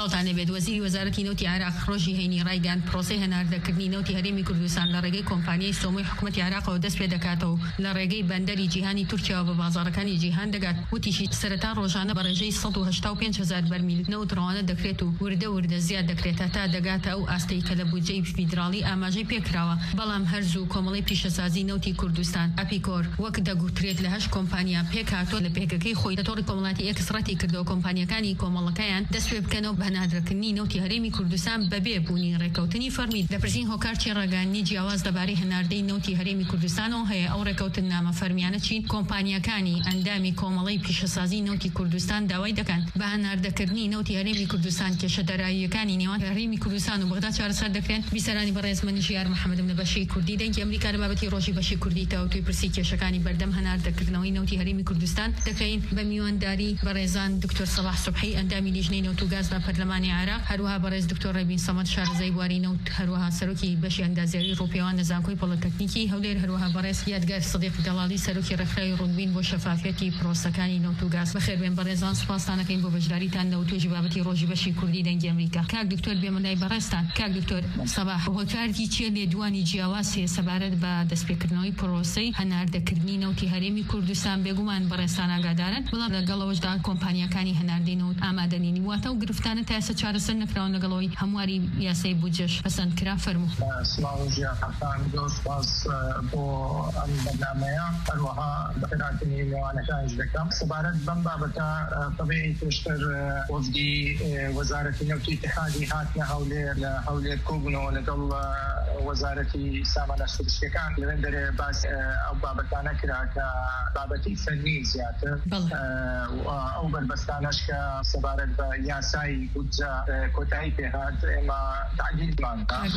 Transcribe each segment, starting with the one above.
خاڵتانە بێت وەزیری وەزارەتی نەوتی عێراق ڕۆژی هەینی ڕایگەیاند پرۆسەی هەناردەکردنی نەوتی هەرێمی کوردستان لە ڕێگەی کۆمپانیای سۆمۆی حکوومەتی عێراقەوە دەست پێ دەکاتەوە لە ڕێگەی بەندەری جیهانی تورکیاوە بە بازاڕەکانی جیهان دەگات. وتیشی سەرەتا ڕۆژانە بە ڕێژەی 185,000 بەرمیل نەوت ڕەوانە دەکرێت و وردە زیاد دەکرێت تا دەگاتە ئەو ئاستەی کە لە بودجەی فیدراڵی ئاماژەی پێکراوە. بەڵام هەرز و کۆمەڵی پیشەسازی نەوتی کوردستان ئەپیکۆر وەک دەگوترێت لە 8 کۆمپانیا پێکهاتۆ لە پێکەکەی خۆی لە تۆڕی کۆمەڵاتی ئێکسڕەتی کردەوە کۆمپانیەکانی کۆمەڵەکەیان دەست پێ بکەنەوە بە هەناردەکردنی نەوتی هەرێمی کوردستان بەبێ بوونی ڕێکەوتنی فەرمی. دەپرسین هۆکار چی ڕێگەیاندنی جیاواز لەبارەی هەناردەی نەوتی هەرێمی کوردستانەوە هەیە؟ ئەو ڕێکەوتن نامە فەرمیانە چین؟ کۆمپانیەکانی ئەندامی کۆمەڵی پیشەسازی نەوتی کوردستان داوای دەکەن بە هەناردەکردنی نەوتی هەرێمی کوردستان کێشە دەراییەکانی نێوان هەرێمی کوردستان و بەغدا چارەسەر دەکرێن. بیسەرانی بەڕێز منیژیار محەممەدم لە بەشی کوردی دەنگی ئەمریکا لە بابەتی ڕۆژی بەشی کوردی تاوتوی پرسی کێشەکانی بەردەم هەناردەکردنەوەی نەوتی هەرێمی کوردستان دەکەین بە میوانداری بەڕێزان دکتۆر سەلاح سوبحی ئەندامی لیژنەی نەوت و گاز لە پەرلەمانی عێراق، هەروەها بەڕێز دکتۆر ڕێبین سەمەد شارەزای بواری نەوت، هەروەها سەرۆکی بەشی ئەندازیاری ڕووپێوان لە زانکۆی پۆلیتەکنیکی هەولێر، هەروەها بەڕێز یادگار سەدیق دەڵاڵی سەرۆکی ڕێکخراوی ڕوونبین بۆ شەفافیەتی پرۆسەکانی نەوت و گاز. بەخێربێن بەڕێزان، سوپاستانەکەین بۆ بەشداریتان لە توێژی بابەتی ڕۆژی بەشی کوردی دەنگی ئەمریکا. کاک دکتۆر بێمەلای بەڕێستان. کاک دکتۆر سەباح، هۆکارێکی چیە لێدوانی جیاواز هەیە سەبارەت بە دەستپێکردنەوەی پرۆسەی هەناردەکردنی نەوتی هەرێمی کوردستان؟ بێگومان بەڕێستان ئاگادارن، بەڵام لەگەڵەوەشدا کۆمپانیەکانی هەناردەی نەوت ئامادەنینی واتە و گرفتانە تا ئێستا چارەسەر نەکراون لەگەڵەوەی هەمواری یاسای بودجەش پەسەند کرا. فەرموو. سڵاو ژیانتان، دۆسپاس بۆ ئەم بەرنامەیە، هەروەها بەخێرهاتنی میوانەکانیش دەکەم. سەبارەت بەم بابەتە طبیعی پێشتر وەفدی وەزارەتی نەوتی اتحادی هاتنە هەولێر، لە هەولێر کۆبوونەوە لەگەڵ وەزارەتی سامانە سروشتیەکان لەوێندەرێ باس ئەو بابەتانە کرا کە بابەتی فەرمی زیاتر ئەو بەربەستانەش کە سەبارەت بە یاسای بودجە کۆتایی پێهات ئێمە تعدیلمان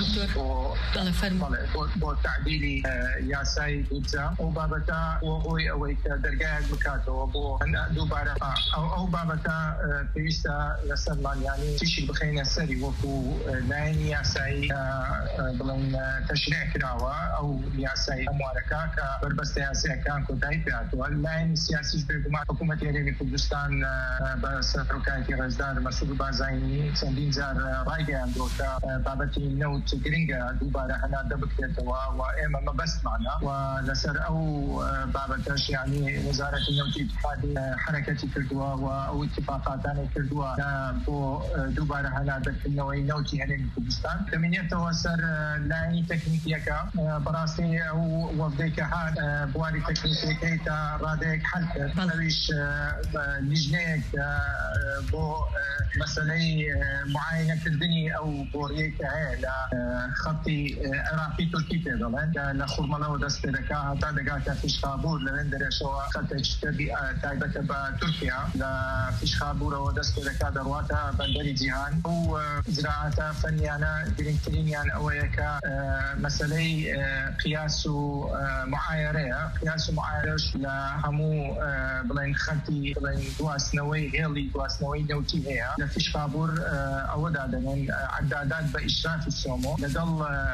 بۆ تعدیلی یاسای بودجە ئەو بابەتە بۆی ئەوەی کە دەرگایەک بکاتەوە بۆ دووبارە ئەو بابەتە پێویستە لەسەرمان یانی تیشی بخینە سەری وەکو لایەنی یاسایی بڵێن تەشریع کراوە، ئەو یاسایی هەموارەکە کە بەربەستە یاسایەکان کۆتایی پێهاتووە. لایەنی سیاسیش بێگومان حکوومەتی هەرێمی کوردستان بە سەرۆکایەتی ڕێزدار مەسعود بارزانینی چەندین جار ڕایگەیاندووە کە بابەتی نەوت گرنگە دووبارە هەناردە بکرێتەوە و ئێمە مەبەستمانە و لەسەر ئەو بابەتەش یانی وەزارەتی نەوتی اتحادی حرەکەتی کردووە و ئەو اتفاقاتانی کردووە بۆ دووبارە هەناردەکردنەوەی نەوتی هەرێمی کوردستان. دەمێنێتەوە سەر لایەنی تەکنیکیەکە. بەڕاستی ئەو وەفدەی کە هات بواری تەکنیکیەکەی تا ڕادەیەک حەل کرد، ئەویش لیژنەیەک بۆ مەسەلەی معاینەکردنی ئەو بۆڕیەی کە هەیە لە خەتی عێراقی تورکی پێ دەڵێن کە لە خوڕمەڵەوە دەست پێ دەکات هەتا دەگاتە فیشخابوور لەوێندەرێشەوە خەتێک تایبەتە بە تورکیا لە فیشخابوورەوە دەست پێ دەکات دەڕواتە بەندەری جیهان. ئەو زراعەتە فەنیانە گرنگترینیان ئەوەیە کە مەسەلەی قیاس و معایرەیە. قیاس و معایرەش لە هەموو بڵێن خەتی بڵێن دواستنەوەی هێڵی دواستنەوەی نەوتی هەیە لە فیشخابوور ئەوەدا دەنێن عەدادات بە ئیشرافی سۆمۆ لەگەڵ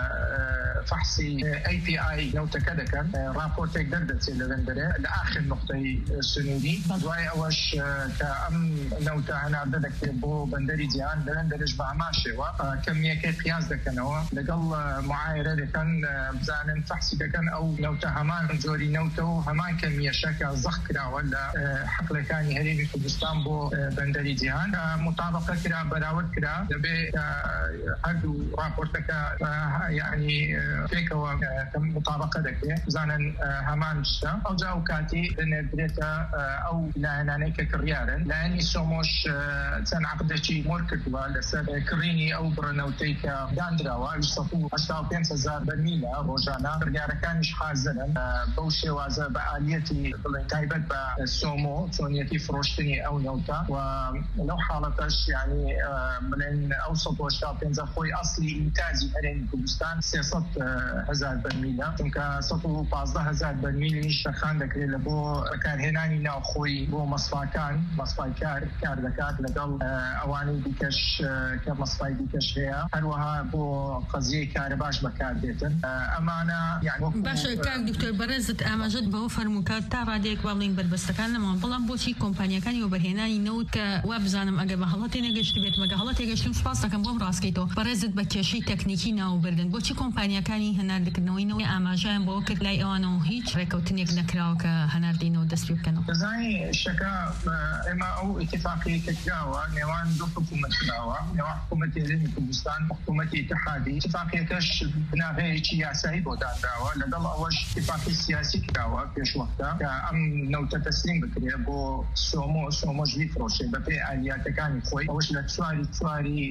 فحصی API نەوتەکە دەکەن، راپۆرتێک دەردەچێت لەوێندەرێ لە ئاخر نقطەی سنووری. دوای ئەوەش کە ئەم نەوتە هەناردە دەکرێت بۆ بەندەری جیهان، لەوێندەرش بە هەمان شێوە کەمیەکەی قیاس دەکەنەوە لەگەڵ معایرە دەکەن، بزانن فحصی دەکەن ئەو نەوتە هەمان جۆری نەوتە و هەمان کەمیەشە کە زەخ کراوە لە حقلەکانی هەرێمی کوردستان بۆ بەندەری جیهان مطابقە کرا، بەراورد کرا. دەبێت هەردوو راپۆرتەکە یعنی پێکەوە مطابقە دەکرێت، بزانن هەمان شتە. ئەوجا و کاتی دەنێدرێتە ئەو لایەنانەی کە کڕیارن. لایەنی سۆمۆش چەند عەقدێکی مۆر کردووە لەسەر کڕینی ئەو بڕەنەوتەی کە دانراوە 85,000 بەرمیلە ڕۆژانە. بڕیارەکانیش حازرن بەو شێوازە بە ئالیەتی بڵێن تایبەت بە سۆمۆ چۆنیەتی فرۆشتنی ئەو نەوتە و لەو حاڵەتەش یعنی بڵێن ئەو 185 خۆی ئەسلی ئینتاجی هەرێمی کوردستان 300 100,000 برمیلە چونکە 115,000 برمیلیش تەخان دەکرێت لە بۆ بەکارهێنانی ناوخۆی بۆ مەسفای کار دەکات لەگەڵ ئەوانەی دیکەش کە مەسفای دیکەش هەیە هەروەها بۆ قەزیەی کارە باش بەکاردێتن ئەمانە باشە کاک دکتۆر بەڕێزت ئاماژەت بەوە فەرمووکات تا ڕادێک باڵین بربەستەکان لەمەوە بەڵام بۆچی کۆمپانیەکانی وەبەرهێنانی نەوت کە وا بزانم ئەگەر بە هەڵەتی نەگەشت بێت مەگە هەڵەتی گەشتم سوپاس دەکەم بۆم ڕاستکەیتەوە بەڕێزت بە کێشەی تەکنیکی ناوبردن بۆچی کۆمپانیەکانی هەناردەکردنەوەی نەوەی ئاماژیان بۆ کرد لای ئەوانەوە هیچ ڕێکەوتنێک نەکراوە کە هەناردینەوە دەست پێ بکەنەوە دەزانی شەکە ئێمە ئەو ئیتفاقیە کە کراوە نێوان دوو حکوومەت کراوە نێوان حکوومەتی هەرێمی کوردستان و حکوومەتی اتحادی اتفاقیەکەش بناغەیەکی یاسایی بۆ دانراوە لەگەڵ ئەوەش اتفاقی سیاسی کراوە پێشوەختە کە ئەم نەوتە تەسلیم بکرێت بۆ سۆمۆژ بیفرۆشێت بەپێی ئالیاتەکانی خۆی ئەوەش لە چواری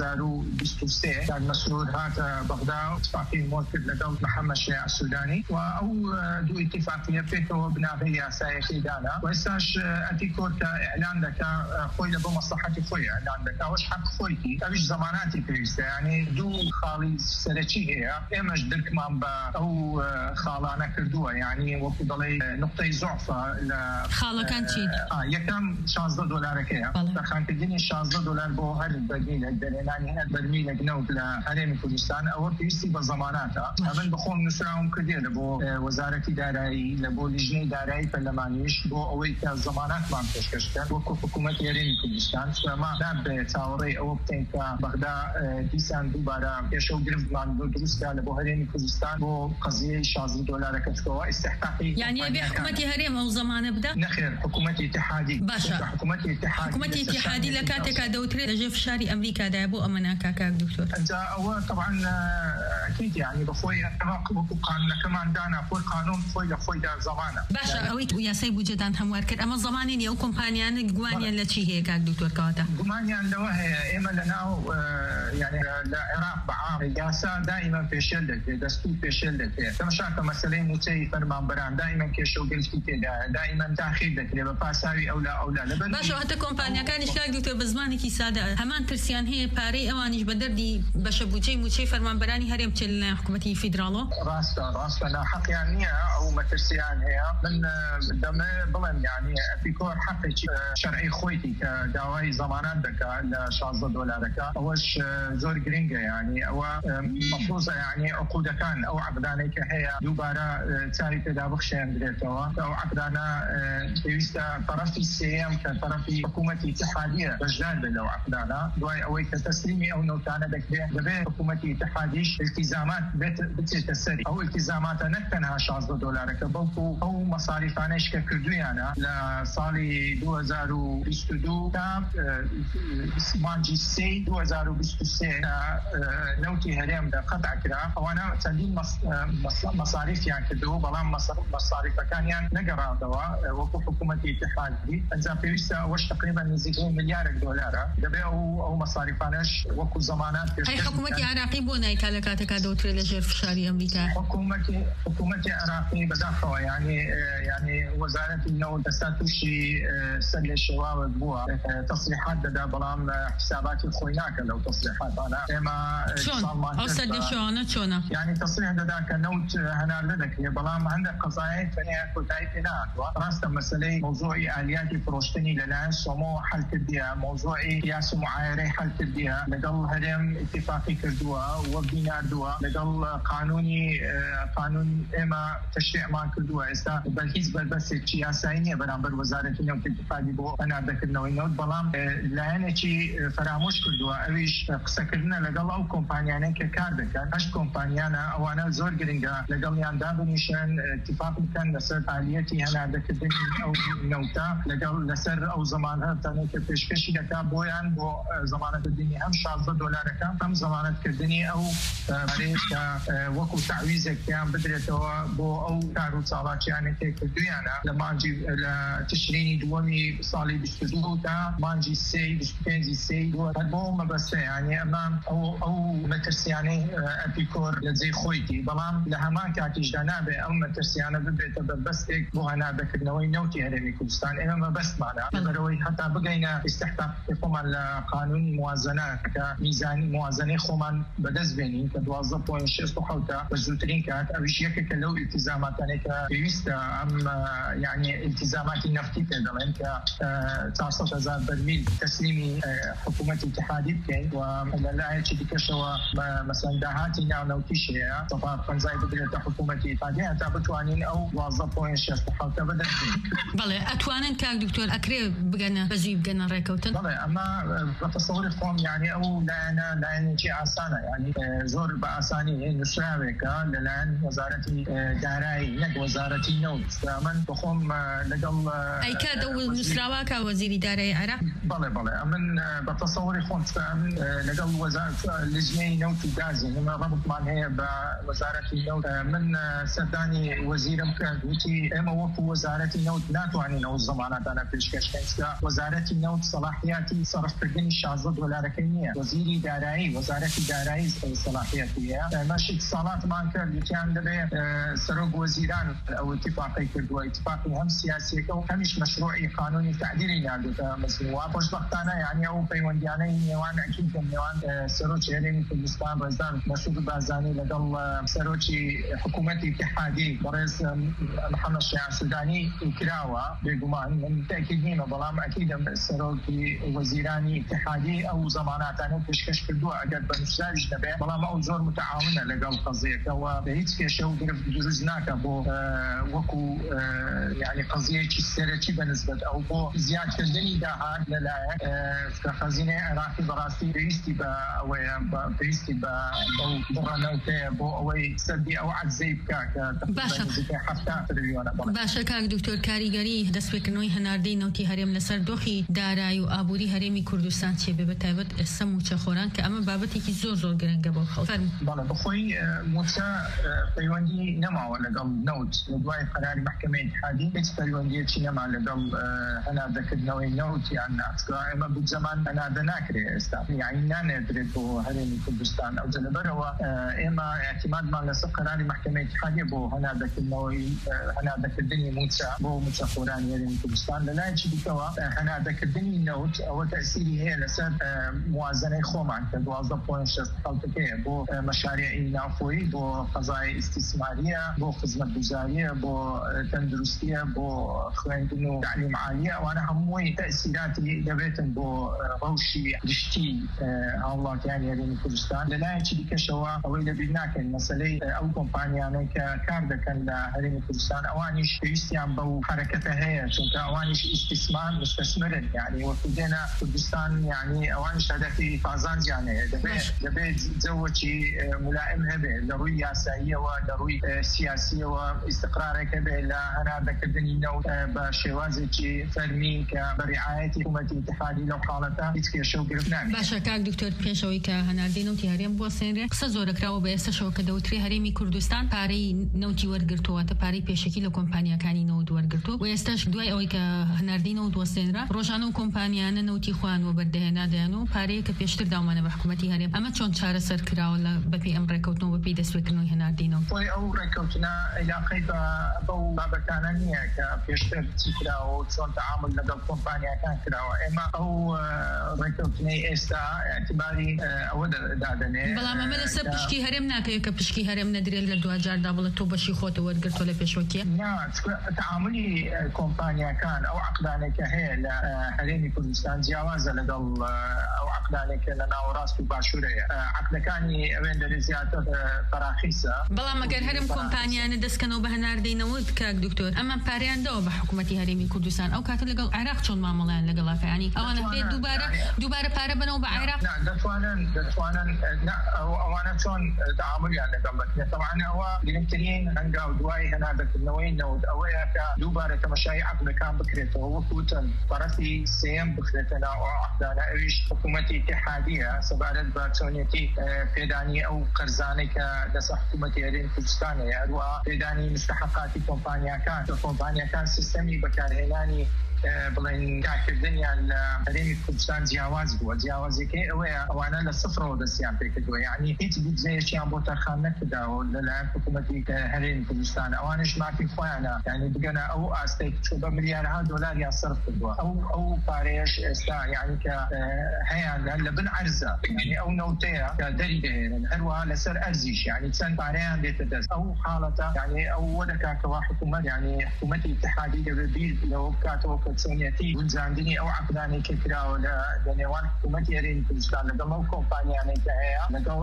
2023 کار مەسرور هاتە بەغدا اتفاقی مۆ کرد لەگەڵ محەممەد شێع السودانی و ئەو دوو اتفاقیە پێکەوە بناغەی یاسایەکی دانا و ئێستاش ئەپیکۆر کە ئەعلان دەکا خۆی لە بۆ مەسلحەتی خۆی ئەعلان دەکا ئەوەش حەق خۆیتی ئەویش زەماناتی پێویستە یعنی دوو خاڵی سەرەکی هەیە ئێمەش درکمان بە ئەو خاڵانە کردووە یعنی وەکو دەڵێ نقطەی زۆعفە لە خاڵەکان چین یەکەم $16 تەخانکردنی $16 بۆ هەر بەرمیلێک دەرهێنانی هەر بەرمیلێک نەوت لە هەرێمی کوردستان ئەوە پێویستی بە زەماناتە ئەمن بخۆم نووسراوم کردێ لە بۆ وەزارەتی دارایی لە بۆ لیژنەی دارایی پەرلەمانیش بۆ ئەوەی کە زەماناتمان پێشکەشکەن وەکو حکوومەتی هەرێمی کوردستان سوێما نابێت چاوەڕێی ئەوە بکەین کە بەغدا دیسان دووبارە پێشە و گرفتمان بۆ دروستکە لە بۆ هەرێمی کوردستان بۆ قەزیەی $16 کەچکەوە ئیستحقاقی یعنی ئەبێ حکوومەتی هەرێم ئەو زەمانە بدە نەخێر حکوومەتی اتحادی باشە حکوومەتی اتحادی لە کاتێکا دەوترێت لەژێر فشاری ئەمریکادایە بۆ ئەمە ناکا کاک دکتۆر ئەجا ئەوە طبعا ئەکید یعنی بەخۆی وەکو قانونەکەمان دانا خۆی قانون خۆی لە خۆیدا زەمانە باشە ئەوەی یاسای بودجەدان هەموار کرد ئەمە زەمانی نیە ئەو کۆمپانیانە گومانیان لە چی هەیە کاک دکتۆر کەواتە گومانیان لەوە هەیە ئێمە لەناو یعنی لە عێراق بەعام یاسا دائما پێشێل دەکرێت دەستور پێشێل دەکرێت تەماشاکە مەسەلەی موچەی فەرمانبەران دائما کێشە و گرفتی تێدا دائما تاخیر دەکرێت بە پاساوی ئەولا لەبەر باشە هەتە کۆمپانیەکانیش کاک دکتۆر بە زمانێکی سادە هەمان ترسیان هەیە پارەی ئەوانیش بە دەردی بەشە بودجەی موچەی فەرمانبەرانی هەرێم بچێت لە حکوومەتی فیدراڵەوە ڕاستە ناحەقیان نییە ئەو مەترسیان هەیە من دەمێ بڵێم یعنی ئەپیکۆر حەقێکی شەرعی خۆیتی کە داوای زەمانات دەکات لە $16 ئەوەش زۆر گرنگە یعنی ئەوە مەفروضە یعنی عقودەکان ئەو عقدانەی کە هەیە دووبارە چاوی پێدا بخشێنرێتەوە ئەو عقدانە پێویستە طرفی سێم کە طرفی حکوومەتی اتحادیە بەشدار بێت لەو عقدانە دوای ئەوەی کە تەسلیمی ئەو نەوتانە دەکرێت دەبێت حکوومەتی اتحادیش التزامات بچێتە سەری ئەو التزاماتە نەک تەنها $16 بەڵکو ئەو مەصاریفانەش کە کردویانە لە ساڵی 2022 تا مانجی 2023 نەوتی هەرێم قەتع کرا ئەوانە چەندین مەصاریفیان کردو بەڵام مەصاریفەکانیان نەگەڕاندەوە وەکو حکوومەتی اتحادی ئەنجام پێویستە ئەوەش تقریبا نزیکەی $1 ملیارد دەبێت ئەو مەصاریفانەش وەکو زەمانات هەی حکوومەتی عێراقی بۆ نایکا لە کاتێکا دەوترێت لەژێر فشاری ئەمریکا حکوومەتی عێراقی بەداخەوە یعنی وەزارەتی نەوت دەستا تووشی سەر لێ شێواوت بووە تەصریحات دەدا بەڵام حساباتی خۆی ناکە لەو تەصریحاتانە ئێمە سەردەشەوانە چۆنە یعنی تەصریح دەدا کە نەوت هەنار دەکرێت بەڵام هەندێک قەزایەک فەنیا کۆتایی پێ نهاتوە ڕاستە مەسەلەی مۆزوعی ئالیاتی فرۆشتنی لەلایەن سۆمۆ حەل کردیە مۆزوعی قیاس و معایرەی حەل کردیە لەگەڵ هەرێم اتفاقی کردووە وە بیناردووە لەگەڵ قانون ئێمە تەشریعمان کردووە ئێستا بەرهیچ بەربەسێکی یاسایی نییە بەرامبەر وەزارەتی نەوت اتفاقی بۆ هەناردەکردنەوەی نەوت بەڵام لایەنێکی فرامۆش کردووە ئەویش قسەکردنە لەگەڵ ئەو کۆمپانیانەی کە کار دەکەن 8 کۆمپانیانە ئەوانە زۆر گرنگە لەگەڵیان دابنیشن اتفاق بکەن لەسەر ئالیەتی هەناردەکردنی ئەو نەوتە لەگەڵ لەسەر ئەو زەمانە تەنێک کە پێشکەشی دەکات بۆیان بۆ زەمانەتکردنی هەم $16 هەم زەمانەتکردنی ئەو کە وەکو تعویزێکیان بدرێتەوە بۆ ئەو کار و چاڵاکیانێک کردویانە لە مانجی لە تشرینی دووەمی ساڵی 22 تا مانجی 25 بۆ مەبەستە یعنی ئەمە ئەو مەترسیانەی ئەپیکۆر لە جێی خۆیتی بەڵام لە هەمان کاتیشدا نابێ ئەو مەترسیانە ببێتە بەبەستێک بۆ هەناردەکردنەوەی نەوتی هەرێمی کوردستان ئێمە مەبەستمانە لەبەرەوەی هەتا بگەینە ئیستحقاقی خۆمان لە قانونی موازنە کە میزانی موازنەی خۆمان بەدەست بێنین کە 12.5 12.67 بزوترين كانت أوش يكك لو التزامات أنك بيستا أم يعني التزامات النفتي كذا أنك 19,000 برميل تسليمي حكومة اتحادية كين ولا يشتي كشوا مثلا دهاتي ناو تيشيا طبعا فنزاي بدرة حكومة اتحادية تابتوانين أو وظفوا يشتحوا تبدأ بله أتوانن كاك دكتور أكري بجنا بزوي بجنا ريكوتن بله أما بتصور فهم يعني أو لأن شيء عسانة يعني زور بأساني نسراوك لأن وزارة داري نك وزارة نوت فمن بخم لقل أي كاد أو نسراوك وزير داري عراق بله من بتصور فهم لقل وزارة لجنة نوت دازي لما ربط معها بوزارة نوت من سداني وزير مكان وتي أما وفو وزارة نوت ناتواني نوت زمانات أنا فيش كشكنسا وزارة نوت صلاحياتي صرف تقني الشازد ولا ركنية وزيري داري وزارة داري صلاحياتية ماشي اتصالات معك اللي كان دبي سروق وزيران أو اتفاقي كردوا اتفاقي هم سياسي أو همش مشروعي قانوني تعديلي نادو مسنوا وش بختانا يعني أو بيونديانا نيوان أكيد نيوان سروج هرمي كردستان رزان مسعود بازاني لقل سروجي حكومة اتحادي برئيس محمد الشيع السوداني كراوة بيقومان من تأكيد نيمة بلام أكيد سروجي وزيراني اتحادي أو زمانات أنا كشكش كردوا أجد بنساج نبي بلام أو زور متعاونة لقل قضية كوا بهيت كشوا قرب جرزناك بو وكو يعني قضية السيرتي بالنسبة أو بو زيادة كردني داها لا كخزينة عراقي براسي بيستي بيستي أو برناوته بو أوي سدي أو عزيب كاك باشا كاك دكتور كاریگەری دەستپێکردنەوەی هەناردەی نەوتی هەرێم لەسەر دۆخی دارایی و ئابووری هەرێمی کوردستان چێ بێ بەتایبەت ئێستا موچەخۆران کە ئەمە بابەتێکی زۆر گرنگە بۆ خەڵک بەڵێ بخۆی موچە پەیوەندی نەماوە لەگەڵ نەوت لە دوای قەراری محکەمەی اتحادی هیچ پەیوەندیەکی نەما لەگەڵ هەناردەکردنەوەی نەوت یان ناسکا ئێمە بزەمان هەناردە ناکرێت ئێستا یعنی نانێدرێت بۆ هەرێمی کوردستان ئەو جەلەبەرەوە ئێمە اعتمادمان لەسەر قەراری محکەمەی اتحادی بۆ هەناردەکردنی موچە بۆ موچەخۆرانی هەرێمی کوردستان لەلایەکی دیکەوە هەناردەکردنی نەوت ئەوە تەئسیری هەیە لەسەر موازنەی خۆمان کە 12.67 بۆ مەشاریعی ناوخۆیی بۆ قەزای ئیستیسماریە بۆ خزمەتگوزاریە بۆ تەندروستیە بۆ خوێندن و تعلیم عالیە ئەوانە هەمووی تەئسیراتی دەبێتن بۆ ڕەوشی گشتی هاوڵاتیانی هەرێمی کوردستان لەلایەکی دیکەشەوە ئەوەی لەبیر ناکەین مەسەلەی ئەو کۆمپانیانەی کە کار دەکەن لە هەرێمی کوردستان ئەوانیش پێویستیان بەو حرەکەتە هەیە چونکە ئەوانیش ئیستیسمار مستثمرن یعنی وەکو دێنە کوردستان یعنی ئەوانیش هەدەفی پازانجیان هەیە دەبێت جەوەکی ملائم هەبێ لە ڕووی یاساییەوە لە ڕووی سیاسیەوە ئیستقرارێک هەبێ لە هەناردەکردنی نەوت بە شێوازێکی فەرمی کە بە ڕیعایەتی حکومەتی اتحادی لەو حاڵەتە هیچ کێشە و گرفت نابێت. باشە کاک دکتۆر پێشەوەی کە هەناردەی نەوتی هەرێم بوەسێنرێ قسە زۆرەکراوە بە ئێستاشەوە کە دەوترێ هەرێمی کوردستان پارەی نەوتی وەرگرتووەتە پارەی پێشەکی لە کۆمپانیەکانی نەوت وەرگرتووە و ئێستاش دوای ئەوەی کە هەناردەی نەوت وەسێنرا ڕۆژانە و کۆمپانیانە نەوتی خوانەوە بەردەهێنادایان و پارەیە کە پێشتر داومانە بە حکومەتی هەرێم ئەمە چۆن چارەسەر کراوە لە بەپێی ئەم ڕێکەوتنەوە بەپێی دەستپێکردنەوەی هەناردەی نەوت ئەو ڕێکەوتنە علاقەی بەو بابەتانە نییە کە پێشتر چی کراوە و چۆن تەعامل لەگەڵ کۆمپانیەکان کراوە ئێمە ئەو ڕێکەوتنەی ئێستا اعتباری ئەوە دادەنێ بەڵام ئەمە لەسەر پشکی هەرێم ناکەوێت کە پشکی هەرێم نەدرێت لە دوجاردا بڵێت تۆ بەشی خۆتە وەرگرتۆ لە پێشوەکیە تعاملی کۆمپانیەکان ئەو عقدانێکە هەیە لە هەرێمی کوردستان جیاوازە لەگەڵ ئەو عقدانێکە لە ناوەڕاست و باشوورەیە عقدەکانی ئەوێن دەرێ زیاتر فراخیسە بەڵام ئەگەر هەرێم کۆمپانیانە دەستکەنەوە بە هەناردەی نەوت کاک دکتۆر ئەمە پارەیاندەوە بە حکومەتی هەرێمی کوردستان ئەو کاتە لەگەڵ عێراق چۆن مامەڵیان لەگەڵاکە ینی ئەوانە بێت دووبارە پارە بنەوە بە عێراق دەتوانن ئەوانە چۆن تعاملیان لەگەڵ بکرێت طبعا ئەوە گرنگترین هەنگا و دوای هەناردەکردنەوەی نەوت ئەوەیە کە دووبارە تەماشای عقدەکان بکرێتەوە وەکوتن بەڕەتی سێم بکرێتە ناو عقدانە ئەویش حکومەتی اتحادیە سەبارەت بە چۆنیەتی پێدانی ئەو قەرزانەی کە لەسەر حکومەتی هەرێمی کوردستانە هەروەها پێدانی مستحقاتی کۆمپانیەکان سیستەمی بەکارهێنانی بڵێن کارکردنیان لە هەرێمی کوردستان جیاواز بووە. جیاوازێکی ئەوەیە ئەوانە لە سفرەوە دەستیان پێ کردووە، یعنی هیچ بودجەیەکیان بۆ تەرخان نەکرداوە لەلایەن حکوومەتی هەرێمی کوردستان. ئەوانش مافی خۆیانە، یعنی بگەنە ئەو ئاستەی بە ملیارها دۆلار یا صرف کردووە. ئەو پارەیەش ئێستا یعنی کە هەیان لە بن عەرزە، یعنی ئەو نەوتەیە کە دەری دەهێنن، هەروەها لەسەر ئەرزیش، یعنی چەند پارەیان دێتە دەست. ئەو حاڵەتە یعنی ئەو وەدەکاتەوە حکوومەت، یعنی حکوومەتی اتحادی دەبێت بیر لەوە بکاتەوە کە چۆنیەتی گونجاندنی ئەو عقدانەی کە کراوە لە نێوان حکوومەتی هەرێمی کوردستان لەگەڵ ئەو کۆمپانیانەی کە هەیە لەگەڵ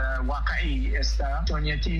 واقعی ئێستا چۆنیەتی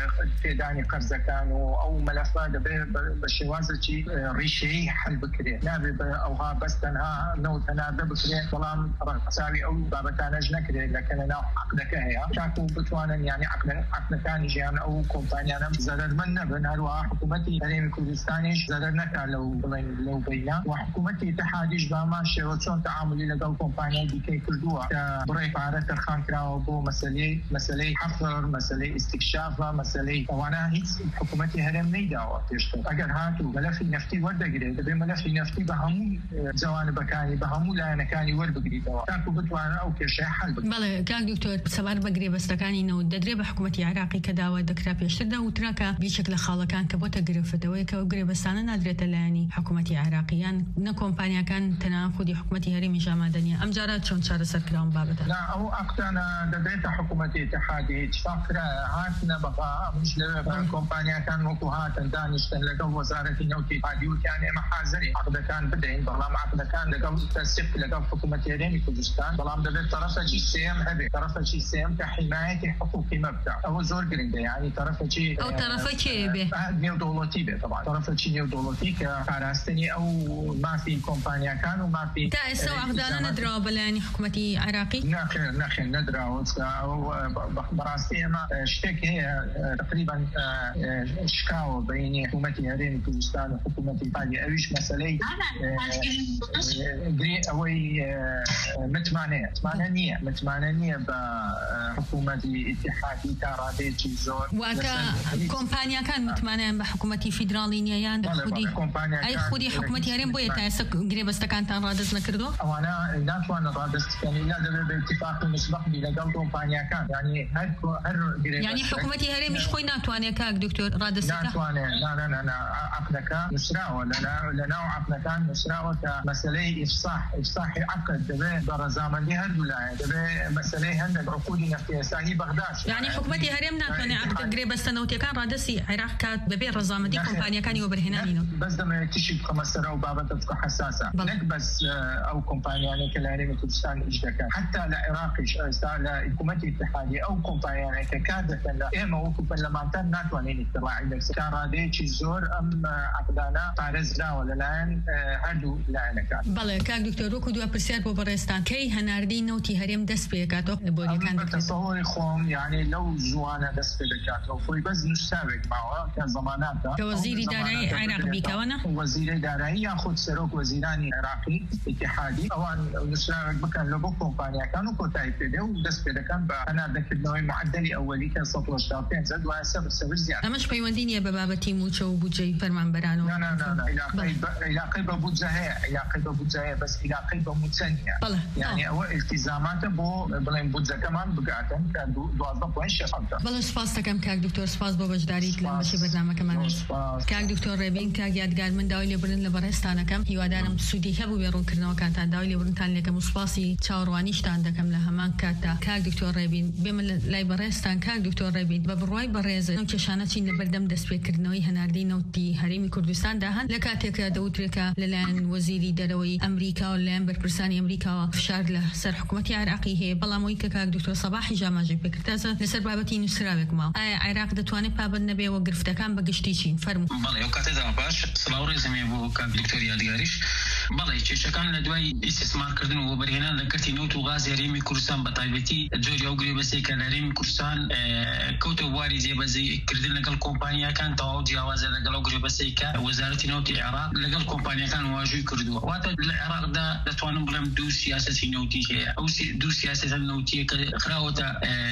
پێدانی قەرزەکان و ئەو مەلەفە دەبێت بە شێوازێکی ڕیشەیی حل بکرێت. نابێت ئەوها بەس تەنها نەوت هەناردە بکرێت، بەڵام ڕەنگەساوی ئەو بابەتانەش نەکرێت لە ناو عقدەکە هەیە، تاکو بتوانن یعنی عقدەکانی ژیان ئەو کۆمپانیانە زەرمەند نەبن. هەروەها حکوومەتی هەرێمی کوردستانیش زەرەر نەکات لەو بینە، و حکوومەتی اتحادیش بامان شێوە چۆن تەعاملی لەگەڵ کۆمپانیای دیکەی کردووە کە بڕێ پارە تەرخان کراوە بۆ مەسەلەی حفر، مەسەلەی ئیستیکشافە، مەسەلەی ئەوانە هیچ حکوومەتی هەرێم نەیداوە پێشتر. ئەگەر هاتوو مەلەفی نەفتی وەردەگرێت، دەبێت مەلەفی نەفتی بە هەموو جوانبەکانی بە هەموو لایەنەکانی وەربگریتەوە تاکو بتوانە ئەو کێشەیە حل بکرێت. بەڵێ کاک دکتۆر، سەبار بە گرێبەستەکانی نەوت دەدرێت بە حکوومەتی عێراقی کە داوا دەکرا پێشتردا وتراکە بیشێک لە خاڵەکان کە بۆتە گرفتەوەی کە ئەو گرێبەستانە نادرێتە لایەنی حکوومەتی عێراقیان، نە کۆمپانیەکان تەنها خودی حکوومەتی هەرێمی ئامادەنیە. ئەم جارە چۆن چارەسەر کراون بابەتە؟ لا، ئەو عقدانە دەبێتە حکوومەتی اتحادی اتفاق کرا هاتنە بەقا ئەمش لەوێ کۆمپانیەکان وەکو هاتن دانیشتن لەگەڵ وەزارەتی نەوتی اتحادی وتیان ئێمە حازری عقدەکان بدەین، بەڵام عقدەکان لەگەڵ تەسیق لەگەڵ حکوومەتی هەرێمی کوردستان، بەڵام دەبێت طرفێکی سێم هەبێت، طرفێکی سێم کە حیمایەتی حقوقی مەبدا. ئەوە زۆر گرنگە، یعنی طرفێکی ئەو طرفە کێ بێ؟ نێودەوڵەتی بێت. طبعا طرفێکی نێودەوڵەتی کە پاراستنی ئەو مافی کۆمپانیەکان و مافی تا ئێستا عقدانە نەدراوە بەلایەنی حکوومەتی عێراقی؟ نەخێر نەدراوە. بەڕاستی ئێمە شتێک هەیە تقریبا شکاوە بینی حکوومەتی هەرێمی کوردستان و حکوومەتی اتحادی، ئەویش مەسەلەی ئەوەی متمانە نییە بە حکوومەتی اتحادی تا ڕادێکی زۆر. واکە کۆمپانیەکان متمانەیان بە حکوومەتی فیدراڵی نیەیان خودی حکوومەتی هەرێم بۆیە تا ئێستا گرێبەستەکانتان ڕادەست نەکردووە؟ ئەوانە ناتوانن ڕادەستکەنی، لا دەبێت بە اتفاقی مسبق بی لەگەڵ کۆمپانیەکان، یعنی حکوومەتی هەرێمیش خۆی ناتوانێت کاک دکتۆر ڕادەستەکە؟ ناتوانێت. عقدەکە نووسراوە، لەناو عقدەکان نووسراوە کە مەسەلەی ئیفصاحی عقد دەبێت بە ڕەزامەندی هەردوو لایە، دەبێت مەسەلەی هەندێک عقودی نەفتی ئێستاهی بەغداد. یعنی حکوومەتی هەرێم ناتوانێت عقد گرێبەستە نەوتیەکان ڕادەستی عێراق کات بەبێ ڕەزامەندی کۆمپانیەکانی وەبەرهێنانینەوە. بەس دەمەوێت تیشی بخەمە سەرە و بابەتە بکە حساسە، نەک بەس ئەو کۆمپانیانەی کە لە هەرێمی کوردستان ئیش دەکەن، حتا لە عێراقیش ئێستا لە حکوومەتی اتحادی ئەو کۆمپانیانەی کە کار دەکەن لە ئێمە وەکو پەرلەمانتەر ناتوانین ئیطلاعی لەسەر ڕادەیەکی زۆر ئەم عقدانە پارێزراوە لەلایەن هەردوو لایەنەکان. بەڵێ کاک دکتۆر، وەکو دووە پرسیار بۆ بەڕێستان کەی هەناردی نەوتی هەرێم دەست پێ دەکاتەوە لە بۆریەکان تەسەووری خۆم، یعنی لەو زوانە دەست پێ دەکاتەوە خۆی بەس نووساوێک ماوە کە زەماناتە کە وەزیری دارایی عێراق بیکەوەنە، وەزیری دارایی یاخود سەرۆک وەزیرانی عێراقی اتحادی ئەوان نووسراوێک بکەن لە بۆ کۆمپانیەکان و کۆتایی پێدێ و دەست پێ دەکەن بە هەناردەکردنەوەی معدەلی ئەوەلی کە 185 دوای سەبر زیاد. ئەمەش پەیوەندی نییە بە بابەتی موچە و بودجەی فەرمانبەرانەوە؟ علاقەی بە بودجە هەیە، علاقەی بە بودجە هەیە، بەس علاقەی بە موچە نییە. یعنی ئەوە التیزاماتە بۆ بڵێن بودجەکەمان بگاتن کە 12.6. بەڵێ سپاس دەکەم کاک دکتۆر، سپاس بۆ بەشداریت لە بەشی بەرنامەکەمان. کاک دکتۆر ڕێبین، کاک یادگار، من داوای لێبوردن لە بەڕێستانەکەم، هیوادارم سوودی هەبوو بێ ڕوونکردنەوەکانتان، داوای لێبوردنتان لێکەم و سپاسی چاوەڕوانیشتان دەکەم لە هەمان کاتدا. کاک دکتۆر ڕێبین، بێمە لای بەڕێستان. کاک دکتۆر ڕێبین، بە بڕوای بەڕێز ئەو کێشانە چین لە بەردەم دەستپێکردنەوەی هەناردی نەوتی هەرێمی کوردستاندا هەن لە کاتێکە دەوترێکە لەلایەن وەزیری دەرەوەی ئەمریکا و لەلایەن بەرپرسانی ئەمریکاوە فشار لە سەر حکوومەتی عێراقی هەیە، بەڵام ئەوەی کە کاک دکتۆر سەباحی ژاماژەی پێکردازە لەسەر بابەتی نووسراوێک ماوە. ئایا عێراق دەتوانێت پابند نەبێەوە گرفتەکان بە گشتی چین؟ فەرموو. بەڵێ ئەو کاتێدا باش سڵاو ڕێزەمێ بۆ کاک دکتۆر یادگاریش بەڵێ کێشەکان لە دوای ئیستثمارکردن و وەبەرهێنان لە کەرتی نەوت و غاز هەرێمی کوردستان بە تایبەتی جۆری ئەو گرێبەستەی کە لە هەرێمی کوردستان کەوتە بواری جێبەجێکردن لەگەڵ کۆمپانیاکان تەواو جیاوازە لەگەڵ ئەو گرێبەستەی کە وەزارەتی نەوتی عێراق لەگەڵ کۆمپانیاکان واژووی کردووە. واتە لە عێراقدا دەتوانم بڵێم دوو سیاسەتی نەوتی هەیە. ئەو دوو سیاسەتە نەوتیە کە خراوەتە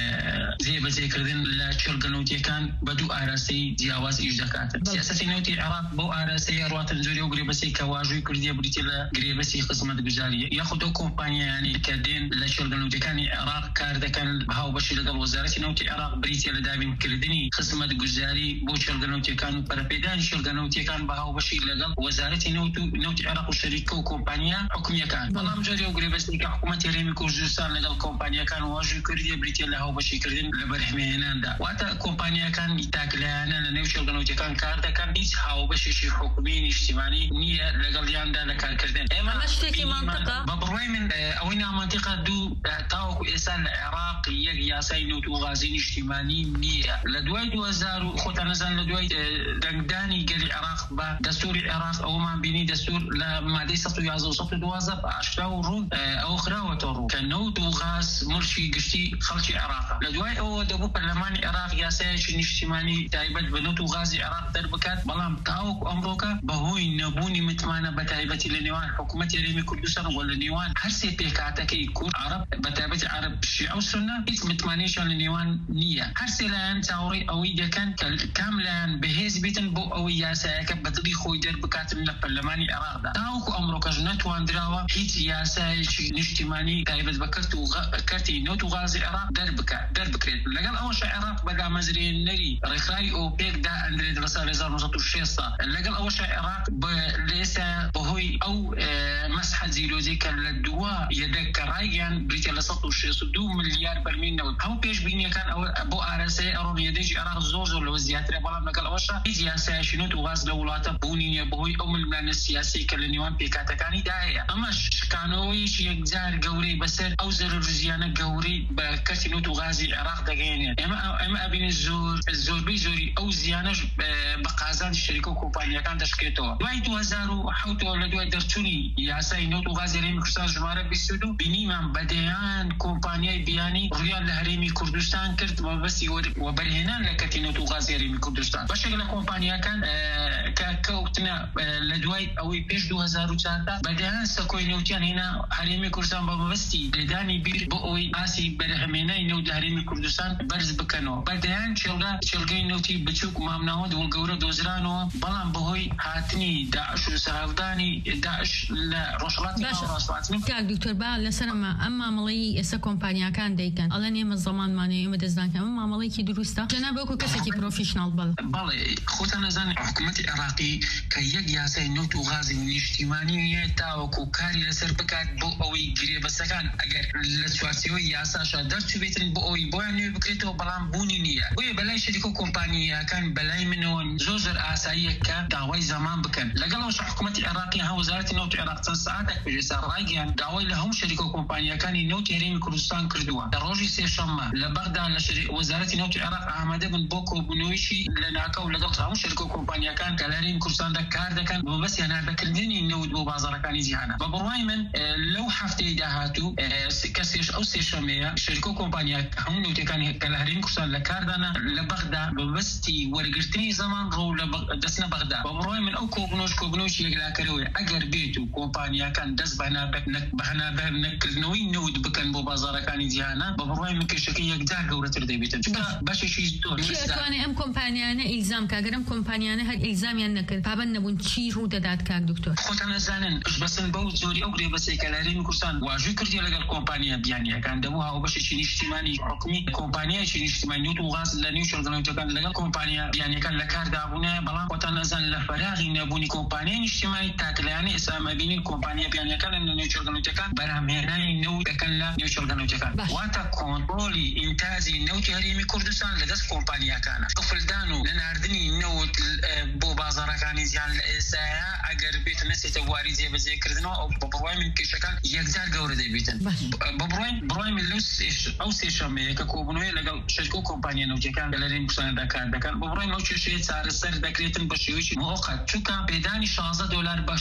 جێبەجێکردن لە چێلگە نەوتیەکان بە دوو ئاراستەی جیاواز ئیش دەکاتن. سیاسەتی نەوتی عێراق بۆ ئاراستەیە ڕاتن جۆری ئەو گرێبەستەی کە واژووی کردیە بریتە لە گرێبەستی خزمەتگوزاریە یاخود ئەو کۆمپانیایانی کە دێن لە چێلگە نەوتیەکانی عێراق کار دەکەن هاوبەشی لەگەڵ وەزارەتی نەوتی عێراق بریتە لە دابینکردنی خزمەتگوزاری بۆ چێلگە نەوتیەکان و پەرەپێدانی چێلگە نەوتیەکان بە هاوبەشی لەگەڵ وەزارەتی نەوتی عێراق و شەریکە و کۆمپانیا حکومیەکان. بەڵام جۆری ئەو گرێبەستی کە حکوومەتی هەرێمی کوردستان لەگەڵ کۆمپانیەکان واژووی کردیە بریتە لە هاوبەشیکردن لە بەرهەمهێناندا. واتە کۆمپانیەکان تاکلایانە لە نێو چێلگە نەوتیەکان کار دەکەن هیچ هاوبەشێکی حکومی نیشتیمانی نییە لەگەڵیاندا لە کارکردن. ئەمە شتێکی منطقە بە بڕوای من ئەوەی نامەنتیقە دوو تاوەکو ئێستا لە عێراق یەک یاسای نەوت و غازی نیشتیمانی نییە. لە دوای 2000 خۆتان نەزان لە دوای دەنگدانی گەلی عێراق بە دەستوری عێراق ئەومان بینی دەستور لە مادەی 111 و 112 بە ئاشکرا و ڕوون ئەو خراوەتە ڕوو کە نەوت و غاز ملکی گشتی خەڵکی عێراق. لە دوای ئەوە دەبوو پەرلەمانی عێراق یاسایەکی نیشتیمانی تایبەت بە نەوت و غازی عێراق دەربکات. بەڵام تاوەکو ئەمڕۆکە بەهۆی نەبوونی متمانە بە تایبەتی لە نێوان حکوومەتی هەرێمی کوردستان و لە نێوان هەر سێ پێکهاتەکەی کورد عەرەب بە تایبەتی عەرەب شیعە و سونە هیچ متمانەیەکیان لە نێوان نییە. هەر سێ لایەن چاوەڕێی ئەوەی دەکەن کە کام لایەن بەهێز بیتن بۆ ئەوەی یاسایەکە بەدڵی خۆی دەربکاتن لە پەرلەمانی عێراقدا. تاوەکو ئەمڕۆکەش نەتواندراوە هیچ یاسایەکی نیشتیمانی تایبەت بە کەرتی نەوت و غازی عێراق دەربکرێت. لەگەڵ ئەوەش عێراق بە دامەزرێنەری ڕێکخراوی ئۆپێکدا ئەندرێت لە ساڵ 1960 لەگەڵ ئەوەش عێراق لێستا بەهۆی ئەو مەسحە زیرۆزی کە لە دووە یەدەک کە ڕایگەیان بریتە لە 162 ملیار بەرمیل نەوت. ئەو پێشبینیەکان بۆ ئارەسەی ئەڕۆ یەدەیەکی عێراق زۆر لەوە زیاترە. بەڵام لەگەڵ ئەوەشە هیچ یاسایەکی نەوت و غاز لە وڵاتە بوونی نیە بەهۆی ئەو ملمانە سیاسی کە لە نێوان پێکاتەکانیدا هەیە. ئەمەش شکانەوەیەکی یەکجار گەورەی بەسەر ئەو زەرر و زیانە گەورەی بە کەرتی نەوت و غازی عێراق دەگەیەنێت. ئێمە ئەبینێت زۆربەی زۆری ئەو زیانەش بە قازانجی شەریکە و کۆمپانیەکان دەشکێتەوە. دوای 2007 لە دوای دەرچوونی یاسای نەوت و غازی هەرێمی کوردستان ژمارە 22 بینیمان بەدەیان کۆمپانیای بیانی ڕویان لە هەرێمی کوردستان کرد مەبەستی وەبەرهێنان لە کەرتی نەوت و غازی هەرێمی کوردستان. بەشێک لە کۆمپانیەکان کە کەوتنە لە دوای ئەوەی پێش 2004 بەدەیان سەکۆی نەوتیان هێنا هەرێمی کوردستان بە مەبەستی لێدانی بیر بۆ ئەوەی ئاسی بەرهەمهێنانی نەوت لە هەرێمی کوردستان بەرز بکەنەوە. بەدەیان چێلگەی نەوتی بچووک مامناوەند و گەورە دۆزرانەوە. بەڵام بەهۆی هاتنی داعش و سەرهەڵدانی داعش لە ڕۆژهەڵاتی ناوەڕاستخواتنی کاک دکتۆر با لەسەرمە ئەم مامەڵەی ئێستا کۆمپانیاکان دەیکەن ئەڵێن ئێمە زەمانمانەیە ئێمە دەستدانکەن ئەم مامەڵەیەکی دروستە جەناب وەکو کەسێکی پرۆفیشناڵ بەڵێ خۆتان نەزانن حکوومەتی عێراقی کە یەک یاسای نەوت و غازی نیشتیمانی نیە تاوەکو کاری لەسەر بکات بۆ ئەوەی گرێبەستەکان ئەگەر لە چوارچێوەی یاساشە دەرچوبێتن بۆ ئەوەی بۆیان نوێ بکرێتەوە بەڵام بوونی نییە. بۆیە بەلای شەریکە و کۆمپانیاکان بەلای منەوە زۆر ئاساییە کە داوای زەمان بکەن. لەگەڵەوەش حکوومەتی عێراقی ها وەزارەتی نەوت عێراق چەند سەعاتێک پێشێستا ڕایگەیاند داوای لە هەموو شەریکە و کۆمپانیەکانی نەوتی هەرێمی کوردستان کردووە. لە ڕۆژی سێشەممە لە بەغدا لە وەزارەتی نەوتی عێراق ئامادە بن بۆ کۆبوونەوەیشی لە ناکەو لەگەڵ هەموو شەریکە و کۆمپانیەکان کە لە هەرێمی کوردستاندا کار دەکەن بۆ بەس هێناردەکردنی نەوت بۆ بازاڕەکانی جیهانە. بە بڕوای من لەو هەفتەی داهاتوو کەسێش ئەو سێشەمەیە شەریکە و کۆمپانیا هەموو نەوتەکانی کە لە هەرێمی کوردستان لە کاردانا لە بەغدا بەبەستی وەرگرتنی زەمان ڕۆ لە دەستنە بەغدا. بە بڕوای من ئەو کۆبنەوەشی یەکلاکەرەوەی ئەگەر بێت و کۆمپانیاکان دەست بە هەنابەر نەکردنەوەی نەوت بکەن بۆ بازاڕەکانی جیهانە بە بڕوای من کێشەکەی یەکجار گەورەتر دەبێتن. چونکە بەشێکی زۆر دەتوانێت ئەم کۆمپانیانە ئیلزام کاگەر ئەم کۆمپانیانە هەر ئیلزامیان نەکرد پابەند نەبوون چی ڕوو دەدات کاک دکتۆر؟ خۆتان نەزانن بەسن بەو زۆری ئەو گرێبەستەی کە لە هەرێمی کوردستان واژووی کردیە لەگەڵ کۆمپانیا بیانیەکان دەبوو هاوبەشێکی نیشتیمانی حکومی کۆمپانیایکی نیشتیمانی نەوت و غاز لە نێو چێلگە نەوتیەکان لەگەڵ کۆمپانیا بیانیەکان لە کاردابوونە. بەڵام خۆتان نەزان لە فەراغی نەبوونی کۆمپانیای نیشتیمانی تاکلایانە ئێستا ئەبینین کۆمپانیا بیانیەکان لە نێو چێلگە نەوتیەکان بەرهەمهێنانی نەوت دەکەن لە نێو چێلگە نەوتیەکان. واتە کۆنتڕۆلی ئینتاجی نەوتی هەرێمی کوردستان لەدەست کۆمپانیاکانە. قفلدان و نەناردنی نەوت بۆ بازاڕەکانی جیهان لە ئێستایا ئەگەر بێت نەچێتە بواری جێبەجێکردنەوە ئەو بە بڕوای من کێشەکان یەکجار گەورە دەبێتن. بە بڕوای من ئەو سێشەمەیە کە کۆبوونەوەی لەگەڵ شەریکە و کۆمپانیا نەوتیەکان لە هەرێمی کوردستاندا کار دەکەن بە بڕوای ئەو کێشەیە چارەسەر دەکرێتن بە شێوەیەکی مؤقت. چونکە پێدانی $16 بە شەریکە و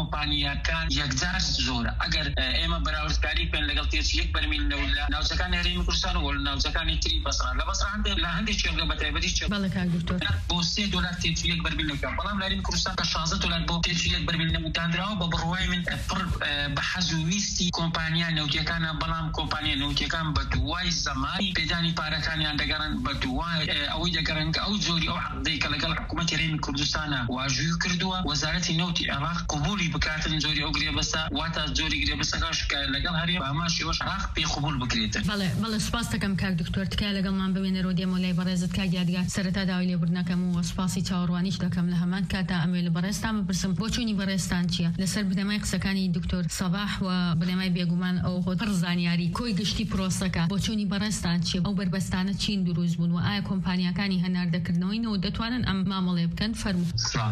کۆمپانیاکان یەکجار زۆرە ئەگەر ئێمە بەراوردکاری بکەن لەگەڵ تێچوویەک بەرمیل لە ناوچەکانی هەرێمی کوردستان و ناوچەکانی تری بەسڕان لە بەسڕان لە هەندێک شوێنگە بەتایبەتی بۆ $3 تێچوویەک بەرمیل نەوتان بەڵام لە هەرێمی کوردستان بە $16 بۆ تێچوویەک بەرمیل نەوتاندراوە بە بڕوای من پڕ بە حەز و ویستی کۆمپانیا نەوتیەکانە بەڵام کۆمپانیا نەوتیەکان بە دوای زەمانی پێدانی پارەکانیان دەگەڕن بە دوای ئەوەی دەگەڕن کە ئەو زۆری ئەو عەقدەی کە لەگەڵ حکوومەتی هەرێمی کوردستانە واژووی کردووە وەزارەتی نەوتی عێراق قبولی بکاتن زۆری ئەو گرێبەستە واتە زۆری گرێبەستەکەش کە لەگەڵ هەرێم بەماشیەوەش عێراق پێی قبول بکرێتن. بەڵێ سوپاس دەکەم کاک دکتۆر تکایە لەگەڵمان ببێنەرەوە دێمە لای بەڕێزت کاک یادگار سەرەتا داوای لێبوردنەکەم و سوپاسی چاوەڕوانیش دەکەم لە هەمان کاتا ئەمێ لە بەڕێستان بپرسم بۆ چوونی بەڕێستان چییە لەسەر بنەمای قسەکانی دکتۆر سەباح و بنەمای بێگومان ئەو پڕ زانیاری کۆی گشتی پرۆسەکە بۆ چوونی بەڕێستان چیە ئەو بربەستانە چین دروست بوون و ئایا کۆمپانیەکانی هەناردەکردنەوەینەوە دەتوانن ئەم مامەڵێ بکەن فەرموو.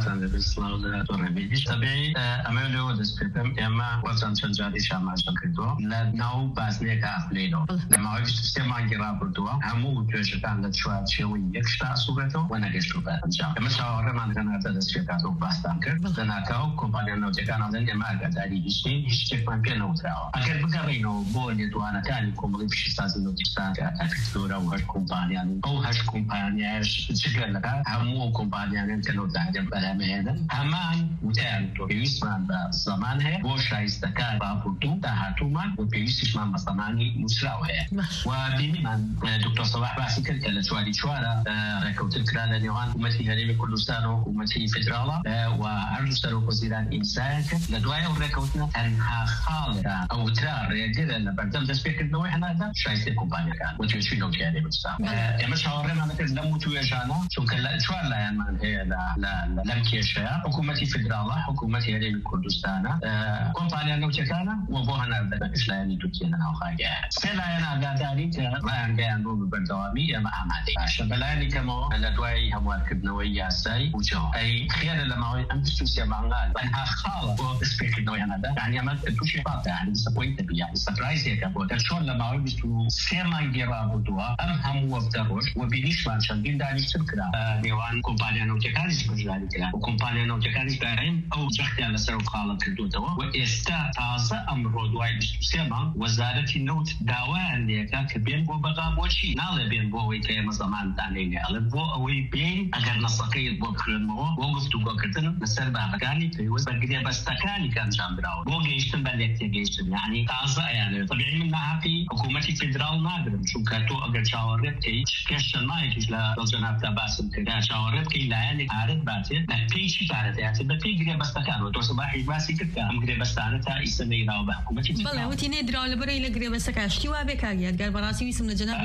طبیعی ئەمە لەوە دەست پێ بکەم ئێمە وەزان چەند جاری شاماشە کردووە لە ناو بازنێکە ئەفلێنەوە لە ماوەی 23 مانگی ڕابردووە هەموو توێژەکان لە چوارچێوەی یەک شتا سوورەتەوە و نەگەشتووە بە ئەنجام. ئێمە چاوەڕێمان هەناردە دەست پێکاتەوە باستان کرد لەناکاو کۆمپانیا نەوتیەکان ئەڵێن ئێمە ئاگاداری هیچین هیچ شتێکمان پێ نەوتراوە. ئەگەر بگەڕێنەوە بۆ لێدوانەکانی کۆمەڵی پیشەسازی نەوتیستان کە ئەکتۆرە و هەر کۆمپانیان ئەو هەشت کۆمپانیاش جگەر لەکە هەموو ئەو کۆمپانیانن کە نەوتداهێن بەلامەهێنن هەمان وتیان تۆ پێویستمان بە زەمان هەیە بۆ شایستەکان ڕابردوو داهاتوومان و پێویستیشمان بە زەمانی نووسراو هەیە و بینیمان دکتۆر سەباح باسی کرد کە لە چواری چوارە ڕێکەوتن کرا لە نێوان حکوومەتی هەرێمی کوردستان و حکوومەتی فێدراڵە و هەردوو سەرۆکوەزیران ئیمزایان کرد لە دوای ئەو ڕێکەوتنە تەنها خاڵێکە ئەوترا ڕێگرە لە بەردەم دەستپێکردنەوەی هەناردە شایستەی کۆمپانیەکان و توێژی نەوتی هەرێمی کوردستان. ئێمە چاوەڕێمان کرد لەم توێژانە چونکە چوار لایەنمان هەیە لەم کێشەیە حکوومەتی فێدراڵە حکوومەتی هەرێمی کوردستانە کۆمپانیا نەوتیەکانە و بۆ هەناردەکەش لایەنی تورکیە ناوخاگەیە سێ لایەن ئاگاداری کە ڕایانگەیان بۆ بەردەوامی ئێمە ئامادەی باشە بەلایەنی کەمەوە لە دوای هەموارکردنەوەی یاسایی بوجەوە ئەی خێرە لە ماوەی ئەم 23 مانگان تەنها خاڵە بۆ دەستپێکردنەوەی هەناردە یعنی ئەمە تووشی پاتە هەر سەپۆینتە بیا سەپرایزێکە بۆ چۆن لە ماوەی 23 مانگی ڕابردووە ئەم هەموو وەفتە ڕۆژ و بینیشمان چەندین دانیشتن کرا نێوان کۆمپانیا نەوتیەکانیش بەشداری کرا و کۆمپانیا نەوتیەکانیش دایم ئەو جەختیان لەسەر و خاڵە کردوتەوە و ئێستا تازە ئەمڕۆ دوای 23 مانگ وەزارەتی نەوت داوایان لێکا کە بێن بۆ بەغا بۆچی ناڵێ بێن بۆ ئەوەی کە ئێمە زەمانتانێنێ ئەڵێ بۆ ئەوەی بێن ئەگەر نەسەکەیت بۆ بخوێنمەوە بۆ گفتوگۆکردن لەسەر بابەکانی پێویست بە گرێبەستەکانی کە ئەنجام درراوە بۆ گەیشتن بە لێکتێگەیشتن یعنی تازە ئەیانێت طبیعی من ناحەقی حکوومەتی فێدراڵ ناگرم چونکە تۆ ئەگەر چاوەڕێ بکەیت پێشتەمایەکیش لە جەنابتا باسم کردا چاوەڕێ بکەی لایەنێک ئارەت باتێت بە پێی چی پارەدەیاتێت بە پێی گرێبەستەکان و تۆ سەباحی باسی کرد کە ئەم گرێبەستانە تا ئیسە نەیراوە بە حکوومەتی بەڵێ وتی نێدراوە لەبەرەی لە گرێبەستەکە شتی وا بێ کاریادگار بەڕاستی ویسم لە جەناب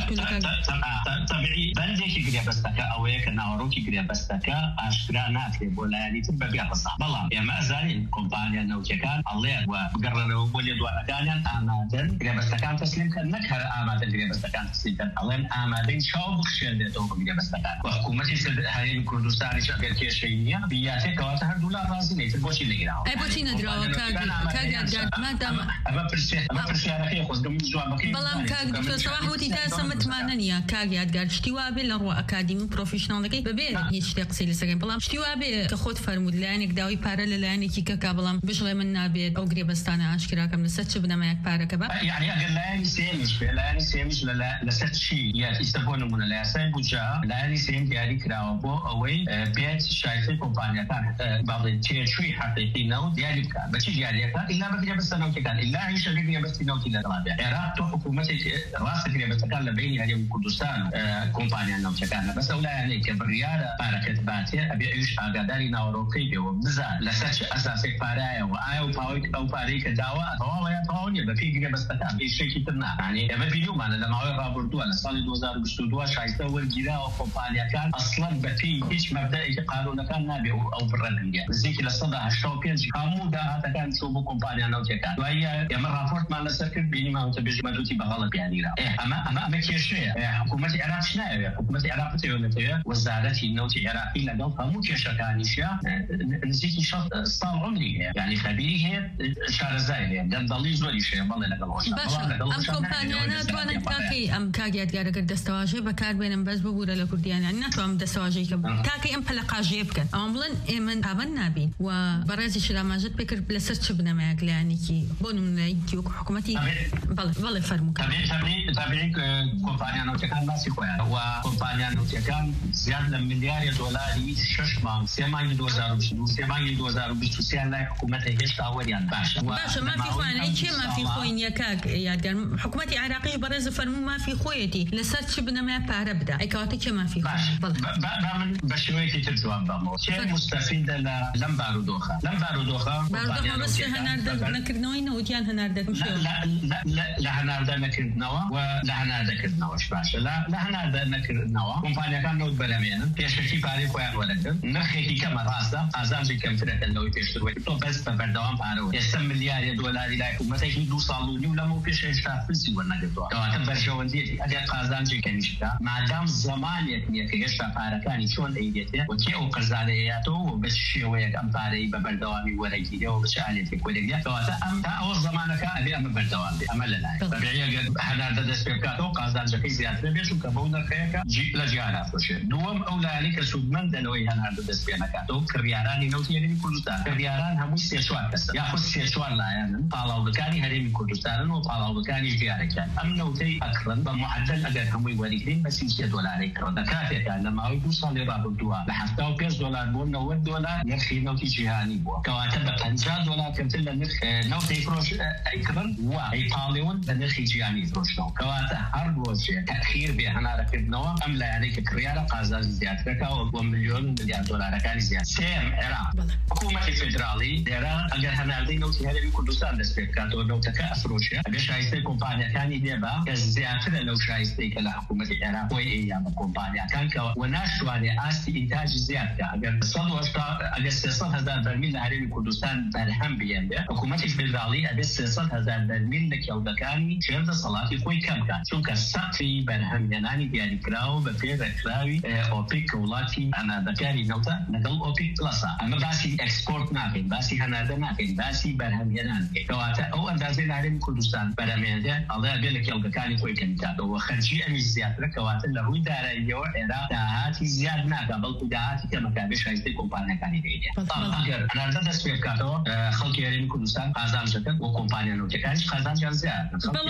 طبیعی بەندێکی گرێبەستەکە ئەوەیە کە ناوەڕۆکی گرێبەستەکە ئاشکرا ناکرێت بۆ لایەنی تر بەبێ قسە بەڵام ئێمە ئەزانین کۆمپانیا نەوتیەکان ئەڵێن و بگەڕێنەوە بۆ لێدوانەکانیان ئامادەن گرێبەستەکان تەسلیم کەن نەک هەر ئامادە گرێبەستەکان تەسلیم کەن ئەڵێن ئامادەی چاو بخشێنرێتەوە بە گرێبەستەکان و حکوومەتی هەرێمی کوردستانیش ئەگەر کێشەی نییە بیاتێ کەواتە هەردوو لا ڕازی نەیتر بۆچی نەگیراوە بۆچی نەدراوە کاریادگار ئەمە پرسیارەکەی خۆزگەم جوابەکەی بەڵام کاک دکتۆر سەباح وتی تا ئێستا متمانە نییە کاریادگار شتی وا بێ لە ڕۆ ئەکادمی پرۆفیشناڵەکەی بەبێ هیچ شتێ قسەی لەسەرگەن بەڵام شتی وا بێ کە خۆت فەرمود لایەنێک داوای پارە لە لایەنێکی کەکا بەڵام بژڵێ من نابێت ئەو گرێبەستانە ئاشکراکەم لەسەر چ بنەمایەک پارەکە بە یعنی ئەگەر لایەنی سێمیش بێ لایەنی سێمیش لەسەر چی یاد ئیستا بۆ نمونە لە یاسای بودجە لایەنی سێم دیاری کراوە بۆ ئەوەی بێت شایستەی کۆمپانیەکان باڵێن تێچووی حەقیقی نەوت دیاری بکات بەچی دیاریەکە ئیلا بە گرێبەستە نەوتیەکان ئیلا هیچ شەکێک گرێبەستی نەوتی لەگەڵا بێت عێراق تۆ حکوومەتێکی ڕاستە گرێبەستەکان لە بینی هەرێمی کوردستان کۆمپانیا نەوتیەکانە بەس ئەو لایەنەی کە بڕیارە پارەکەت باتێ ئەبێ ئەویش ئاگاداری ناوەڕۆکەی بێەوە بزان لەسەر چ ئەساسێک پارایەوە ئایا و پاوەی ئەو پارەی کە داوا تەواوەیە تەواو نیە بە پێی گرێبەستەکان هیچێکی تر نانی ئەمە بیرۆمانە لە ماوەی ڕابردووە لە ساڵی 2022 شایستە وەرگیراوە کۆمپانیەکان ئەسڵەن بە پێی هیچ مەبدەئێکی قانونەکان نابێ ئەو بڕەنگە نزیکی لە 185 هەموو داهاتەکان چۆ بۆ کۆمپانیا نەوتیەکان دوایە ئێمە راپۆرتمان لەسەر کرد بینیمانەوە بێژمەدوتی بەغەڵە بیانیرا ئەمە کێشەیە حکوومەتی عێراق نایەوێت حکوومەتی عێراق بتەوێت وەزارەتی نەوتی عێراقی لەگەڵ هەموو کێشەکانیشە نزیکی 6 ساڵ عمری هەیە یعنی خەبیری هەیە شارەزای هەیە دەنگەڵی زۆری شەیە بەڵێ لەگەڵەوەش ئەم کۆمپانیانە ناتوانن کاکەی ئەم کاریادگارەکە دەستەواژەی بەکاربێنن بەس ببوورە لە کوردیانیان ناتوانم دەستەواژەی کە تاکەی ئەم پەلەقاژەیە بکەن ئەوان بڵێن ئێمە پابەند نابین و بەڕێزیش دکتۆر ئاماژەت پێکرد لەسەر چ بنەمایەک لایەنێکی بۆ نمونەیەکی وەکو حکوومەتی بەڵێ فەرمووکە تابعی کۆمپانیا نەوتەکان باسی خۆیان و کۆمپانیا نەوتەکان زیاد لە ملیاری دۆلاری 6 مانگ 3 مانگی 2022 3 مانگی 2023 لای حکوومەت هێشتا وەریان باشە مافی خۆیان چێ مافی خۆی نییە کاک یادگار حکوومەتی عێراقیش بەڕێز فەرموو مافی خۆیەتی لەسەر چ بنەمای پارە بدا ئەیکەواتە چێ مافی خۆی من بە شێوەیەکی تر جواب بەمەوە چێ مستەفیدە لەم بارودۆخە بەس هەناردە نەکردنەوەی نەوتیان هەناردەکەم لە هەناردە نەکردنەوە و لە هەناردەکردنەوەش باشە لە هەناردە نەکردنەوە کۆمپانیەکان نەوت بەرەمێنن پێشەکی پارەی خۆیان وەرەگرن نرخێکی کەمە ڕاستە ئازانجی کەمترەکەن لەوەی پێشتروەی تۆ بەس بە بەردەوام پارەوە ئێستا ملیاری دۆلاری لای حکوومەتێکی 2 ساڵ و نیو لەمەوە پێش هێشتا فلسی وەرنەگرتووە کەواتە بەرژەوەندیەتی ئەگەر قازانجی کەمیشتا مادام زمانێک نییە کە هێشتا پارەکانی چۆن ئەیدێتێ و کێ ئەو قەرزانەیەیاتەوە و بە شێوەیەک ئەم پارەی بە بەردەوامی وەرەگیرەوە بچ ئالێتی کۆلێکدە کەواتە ئەم تا ئەوە زمانەکە ئەبێ ئەمە بەردەوام بێ ئەمە لەلایە بەبێ هەناردە دەست پێ بکاتەوە قازانجەکەی زیاتر بێت و کە بەو نرخەیەکە لە جیهان ئافرۆشێت دووەم ئەو لایەنەی کە سوودمەندە لەوەی هەناردە دەست پێ نەکاتەوە کڕیارانی نەوتی هەرێمی کوردستان کڕیاران هەمووی 3-4 کەسە یاخود 3-4 لایەنن پاڵاوەکانی هەرێمی کوردستانن و پاڵاوەکانی دیارەکان ئەم نەوتەی ئەکڕن بە معدل ئەگەر هەمووی وەریگرین بە 33 دۆلاری کڕن لە کاتێکە لە ماوەی 2 ساڵی ڕابردووە لە 75 دۆلار بۆ 90 دۆلار نرخی نەوتی جیهانی بووە کەواتە بە 50 دۆلار کەمتر لە نرخ نەوتی فرۆش ئەیکڕن و ئەیپاڵێون لە نرخی جیهانی فرۆشتەوە کەواتە هەر ڕۆژێ تەخیر بێ هەنارەکردنەوە ئەم لایەنەی کە کڕیارە قازانجی زیاترەکەەوە بۆ ملیۆن ملیارد دۆلارەکانی زیات سێم عێراق حکوومەتی فێدراڵی لێرە ئەگەر هەناردەی نەوتی هەرێمی کوردستان دەست پێ بکاتەوە نەوتەکە ئەفرۆشێ ئەگەر شایستەی کۆمپانیەکانی لێبا کە زیاترە لەو شایستەی کە لە حکوومەتی عێراق بۆی ئەیان بە کۆمپانیەکان کە و ناشتوانێ ئاستی ئینتاجی زیادکە ئەگەر 300,000 بەرمیل لە هەرێمی کوردستان بەرهەم بێنبێ حکوومەتی فێدراڵی ئەبێ 300,000 بەرمیل لە کێڵگەکانی چێردە سەڵاتی خۆی کەم کات چونکە سەقفی بەرهەمهێنانی دیاریکراوە بە پێڕێکراوی ئۆپیک کە وڵاتی هەناردەکانی نەوتە لەگەڵ ئۆپیک پلەسە ئەمە باسی ئەکسپۆرت ناکەین باسی هەناردە ناکەین باسی بەرهەمهێنان کەواتە ئەو ئەندازەی لە هەرێمی کوردستان بەرهەمهێنێ ئەڵێ بێ لە کێڵگەکانی خۆی کەم کاتەوە خەرجی ئەمی زیاترە کەواتە لە ڕووی داراییەوە عێراق داهاتی زیاد ناکە بەڵکو داهاتی کەمەکە بێ شایستەی کۆمپانیەکانی دەیدێ ئەگەر هەناردە دەست پێ بکاتەوە خەڵکی هەرێمی کوردستان قازانجەکەن و کۆمپانیا نەوتەکانیش قازانجیان زیاد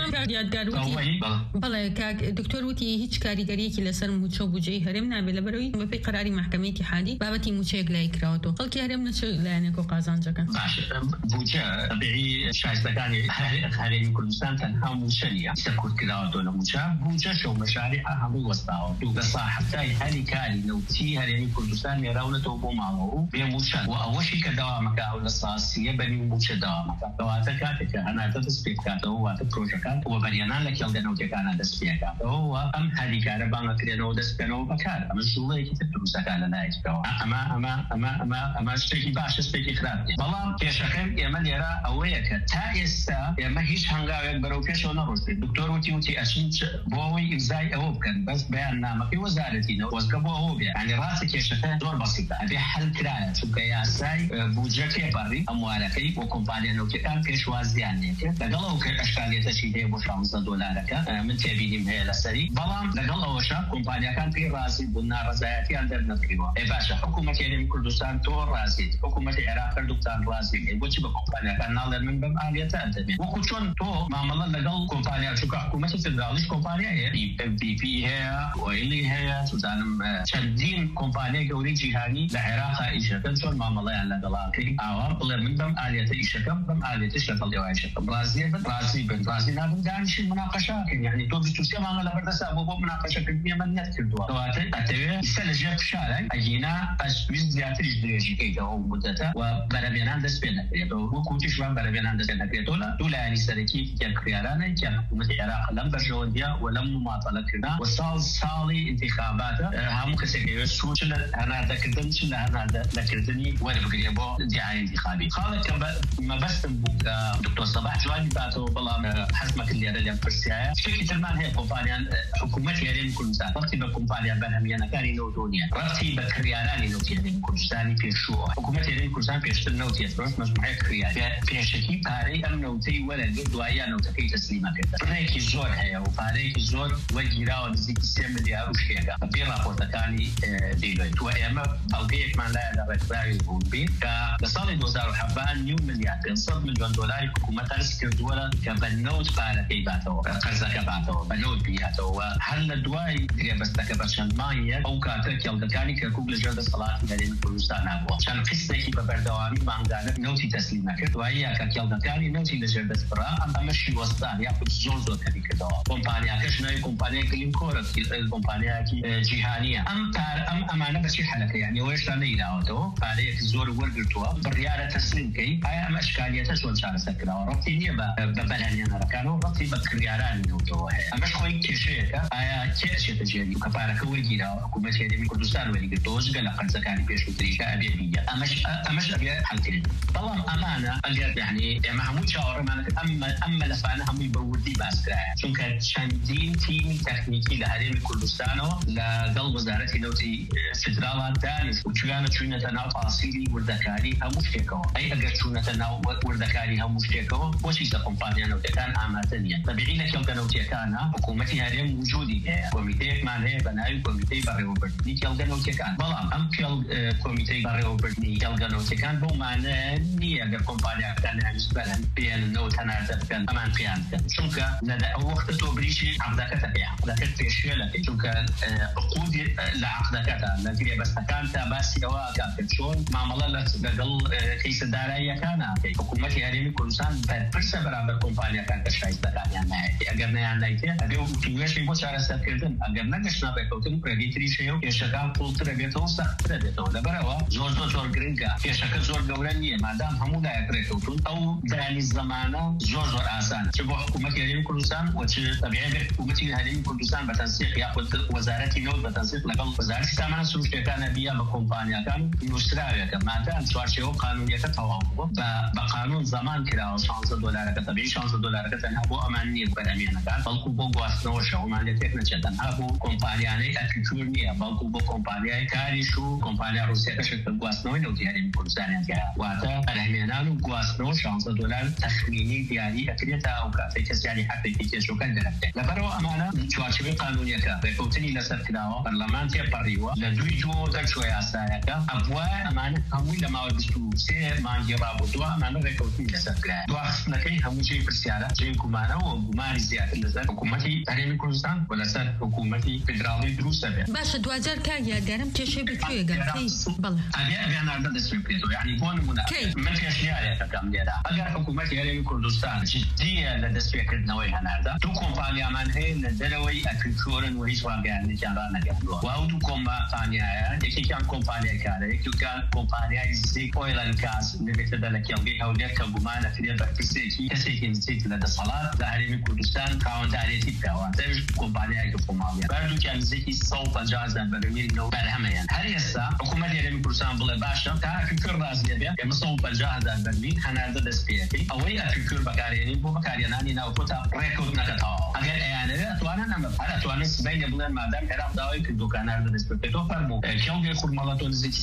بەڵێ کاک دکتۆر وتی هیچ کاریگەریەکی لەسەر موچە و بودجەی هەرێم نابێ لەبەرەوەی بەپێی قەراری محکەمەی اتحادی بابەتی موچەیەک لای کراوەتەوە خەڵکی هەرێم نەچ لایەنێک و قازانجەکەن بودجە تەبیعی شایستەکانی هەرێمی کوردستان تەنها موچە نیە سەرکوتکراوەتەوە لە موچە بودجەش و مەشاریع هەمووی وەستاوە و بە ساحەبتای هەری کاری نەوتی هەرێمی کوردستان نێراونەتەوە بۆ ماڵەوە و بێ موچە و ئەوەشی کە داوامەکە ئەو لە ساسیە بەنی موچە داوامەکە کەواتە کاتێککە هەناردە دەست پێ بکاتەوە واتە پرۆژەکان و بەریانان لە کێڵگەنەوتەکانە دەست پێکاتەوە و ئەم هەریکارە بانگەکرێنەوە دەست بکەنەوە بەکار ئەمە ژوڵەیەکی تر دروستەکان لە لایەکەوە ئەمە شتێکی باشە شتێکی خراپ نیە بەڵام کێشەکەم ئێمە لێرە ئەوەیە کە تا ئێستا ئێمە هیچ هەنگاوێک بەرەو پێشەوە نەڕۆشتین دکتۆر وتی ئەچین بۆ ئەوەی ئیمزای ئەوە بکەن بەس بەیان نامەکەی وەزارەتینەوە وەزگە بۆ ئەوە بێ ینی ڕاستی کێشەکە زۆر بەسیطە ئەبێ حەل کرایە چونکە یاسای بودجە تێپەڕی ئەموارەکەی بۆ کۆمپانیا نەوتەکان پێشوازیان نێتێ لەگەڵ ئەو ئەشکالێتەشی هەیە بۆ 16 دۆلارەکە من تێبینیم هەیە لەسەری بەڵام لەگەڵ ئەوەشە کۆمپانیەکان پێی ڕازی بوون ناڕەزایەتیان دەرنەکریوە باشە حکوومەتی هەرێمی کوردستان تۆ ڕازیت حکوومەتی عێراق هەردووکتان ڕازی بۆچی بە کۆمپانیەکان ناڵێن من بەم ئالیەتە ئەدەمێت وەکو چۆن تۆ مامەڵە لەگەڵ کۆمپانیا چونکە حکوومەتی فێدراڵیش کۆمپانیا هەیە BP هەیە ئۆیلی هەیە توزانم چەندین کۆمپانیای گەورەی جیهانی لە عێراقا ئیشەکەن چۆن مامەڵەیان لەگەڵاکەی ئاوا بڵێ من بەم ئالیەتە ئیشەکەم بەم ئالیەتش لەگەڵ ئێوایشەکەم ڕازیە بن ڕازی نابن دانیشین مناقەشەکەن یعنی تۆ 23 مانگە لەبەردەستا بۆ مناقەشەکردنی ئەمە نەت کردووە کەواتە ئەتەوێت ئیستا لەژێر فشارە ئەگینا ئەسویست زیاتریش درێژیکەیتەوە و مدەتە و بەرەبێنان دەست پێ نەکرێتەوە وەکو وتیشمان بەرەبێنان دەست پێ نەکرێتەوە لە دوو لایەنی سەرەکی کێڵکڕیارانە کە حکوومەتی عێراق لەم بەرژەوەندیە و لەم مماطەلەکردنا و ساڵی انتخاباتە هەموو کەسێک ئەوێت سوود لە هەناردەکردن چ لە هەناردەکردنی وەربگرێ بۆ دیعای انتخابی خاڵێک کە مەبەستم بوو کە دکتۆر سەباح جوانی باتەوە بەڵام حەزمەکرد لێرە لێم پرسیایە شتێکی ترمان هەیە کۆمپانیان حکوومەتی هەرێمی کوردستان ڕەتی بە کۆمپانیا بەرهەمهێنەکانی نەوتۆ نیە ڕەتی بە کڕیارانی نەوتی هەرێمی کوردستانی پێشووە حکوومەتی هەرێمی کوردستان پێشتر نەوتی فرۆشت مەجموعەیە کڕیارە پێشەکی پارەی ئەم نەوتەی وەرەگرت دواییان نەوتەکەی تەسلیمە کردە پڕێکی زۆر هەیە و پارەیەکی زۆر وەرگیراوە نزیکی 3 ملیار و شتێکە بێ راپۆرتەکانی دیلۆیت و ئێمە بەڵگەیەکمان لایە لە ڕێکخراوی بوون بین کە لسال 2007 نيو مليار 500 مليون دولار حكومة قرض كردووە کە بە نەوت پارەکەی باتەوە قەرزەکە باتەوە بە نەوت بێتەوە هەر لە دوای درێبەستەکە بە چەند مانگێک ئەو کاتە کێڵگەکانی کەرکووک لەژێر دەسەڵاتی هەرێمی کوردستان نبووە چەند قسطێکی بە بەردەوامی مانگانە نەوتی تەسلیم نەکرد دواییە کە کێڵگەکانی نەوتی لەژێر دەستبڕا ئەمەشی وەستان یاخود زۆر کەمی کردەوە کۆمپانیاکەش ناوی کۆمپانیای گلینکۆرە کۆمپانیایەکی جیهانیە ئەم ئەمانە بەچی حەلەکە یعنی ئەوەشتا نەیراوەتەوە پارەیەک زۆر وەرگرتووە بڕیارە تەسلیم بکەی ئایا ئەم ئەشکالیەتە چۆن چارەسەر کراوە ڕەبتی نییە بە بەلەنێنەرەکانەوە ڕەبتی بە کڕیارانی نەوتەوە هەیە ئەمەش خۆی کێشەیەکە ئایا کێ ئەچێتە ژێری کە پارەکە وەرگیراوە حکوومەتی هەرێمی کوردستان وەرگرتەوە جگە لە قەرزەکانی پێشووتریشە ئەبێ بیە ئەمەش ئەبێ حەلکردن بەڵام ئەمانە ئەگەر یعنی ئێمە هەموو چاوەڕێمانەکە ئەم مەلەفانە هەمووی بە وردی باسکرایە چونکە چەندین تیمی تەکنیکی لە هەرێمی کوردستانەوە لەگەڵ وەزارەتی نەوتی فدراڵان دانیست و چویانە چوونەتە ناو تاسیلی وردەکاری هەموو شتێکەوە ئەی ئەگەر چوونەتە ناو وردەکاری هەموو شتێکەوە بۆچی سە کۆمپانیا نەوتەکان ئامادە نییە بەبێری لە کێڵگە نەوتیەکانە حکوومەتی هەرێم وجودی هەیە کۆمیتەیەکمان هەیە بە ناوی کۆمیتەی بەڕێوەبردنی کێڵگە نەوتیەکان بەڵام ئەم کۆمیتەی بەڕێوەبردنی کێڵگە نەوتیەکان بەو مانە نییە ئەگەر کۆمپانیاکان هەنووسبەرن پێیان نەوت هەناردە بکەن ئەمان پێیان بکەن چونکە لە وەختە تۆ بریشی عەقدەکەتە پێ عەقدەکەت پێشێلەکەی چونکە عقودی لە عەقدەکەتە لە گرێبەستەکان تا باسی ئەوە کاتێ چۆن مامەڵە لەگەڵ کەیسە داراییەکانە حکوومەتی هەرێمی کوردستان بەرپرسە بەرامبەر کۆمپانیاکان کە شایستەکانیان نایەتی ئەگەر نەیان نایتێ ئەبێ وتوێژی بۆ چارەسەرکردن ئەگەر نەگەشتە ڕێکەوتن ڕێگەی تریشەیە و کێشەکان پوڵترە بێتەوە سەخترە بێتەوە لەبەرەوە زۆر گرنگە کێشەکە زۆر گەورە نییە مادام هەموو لایەک ڕێکەوتون ئەو دانی زەمانە زۆر ئاسان چ بۆ حکوومەتی هەرێمی کوردستان و چ تەبیعەت حکوومەتی هەرێمی کوردستان بە تەنسیق یاخود وەزارەتی نەوت بە تەنسیق لەگەڵ وەزارەتی سامانە سروشتەکانە بیا بە کۆمپانیاکان نووسراوێکە مادام چوارچێوە قانونیەکە تەواو بووە بە قانون زەمان کراوە 16 دلارەکە تەبیعی 16 دلارەکە تەنها بۆ ئەمان نییە بەرهەمێنەکان بەڵکو بۆ گواستنەوە شەومانێتێک نەچێت تەنها بۆ کۆمپانیانەی ئەگریکولتور نییە بەڵکو بۆ کۆمپانیای کاریش و کۆمپانیا ڕوسیەکەش گواستنەوەی نەوتی هەرێمی کوردستانیان کرا واتە بەرهەمێنان و گواستنەوە 16 دلار تەخمینی دیاری ئەکرێتە ئەو کاتێک کەسیانی حقێکی کێشەکان دەرەکرێت لەبەرەوە ئەمانە چوارچێوەی قانونیەکە ڕێکەوتنی لەسەر کراوە پەرلەمان تێپەڕیوە لە دوی جۆ دەرچووە یاسایەکە ئەوە ئەمانە هەمووی لە ماوەی 23 مانگی ڕابردووە ئەمانە ڕێکەوتنی لەسەر کرا دواخستنەکەی هەموو جێی پرسیارە جێی گومانەوە گومانی زیاتر لەسەر حکوومەتی هەرێمی کوردستان و لەسەر حکوومەتی فدراڵی دروستە بێت باشە دوجار کار یادگارم کێشەی بکوێگەن بەڵێ ئەگەر دەست پێ بکرێتەوە یعنی بۆ نمونە من پێشنیارێکەکەم لێرە ئەگەر حکوومەتی هەرێمی کوردستان جددیە لە دەستپێکردنەوەی هەناردا دوو کۆمپانیامان هەیە لە دەرەوەی ئەگریکولتۆرن و هیچ واگەیانێکیان ڕانەگەاندووە و ئەو دوو کۆمپانیایە یەکێکیان کۆمپانیای کارە یەکێکیان کۆمپانیای زیک ئۆیل ئەند گاز لەبێتە لە کێڵگەی هەولێر کە گومانە کرێت بە کەسێکی نزیک لە دەسەڵات لە هەرێمی کوردستان خاوەندارێتی بکەوە دەش کۆمپانیایەکی خۆماڵیە بەردووکیان نزیکی 150 بەرمیل نەوت بەرهەمەیان هەر ئێستا حکوومەتی هەرێمی کوردستان بڵێ باشە تا ئەگریکولتۆر ڕازیە بێت ئێمە 150,000 بەرمیل هەناردە دەست پێەکەی ئەوەی ئەگریکولتۆر بەکارهێنین بۆ بەکارهێنانی ناوخۆتە ڕێکەوتنەکەتەوە ئەگەر ئەیانەوێت ئەتوانن ئەمە هەر ئەتوانن سبەینە بڵێن مادام عێراق داوای کردو هەناردە دەست پێکەوە فەرموو کێڵگەی خورمەڵە تۆ نزیکی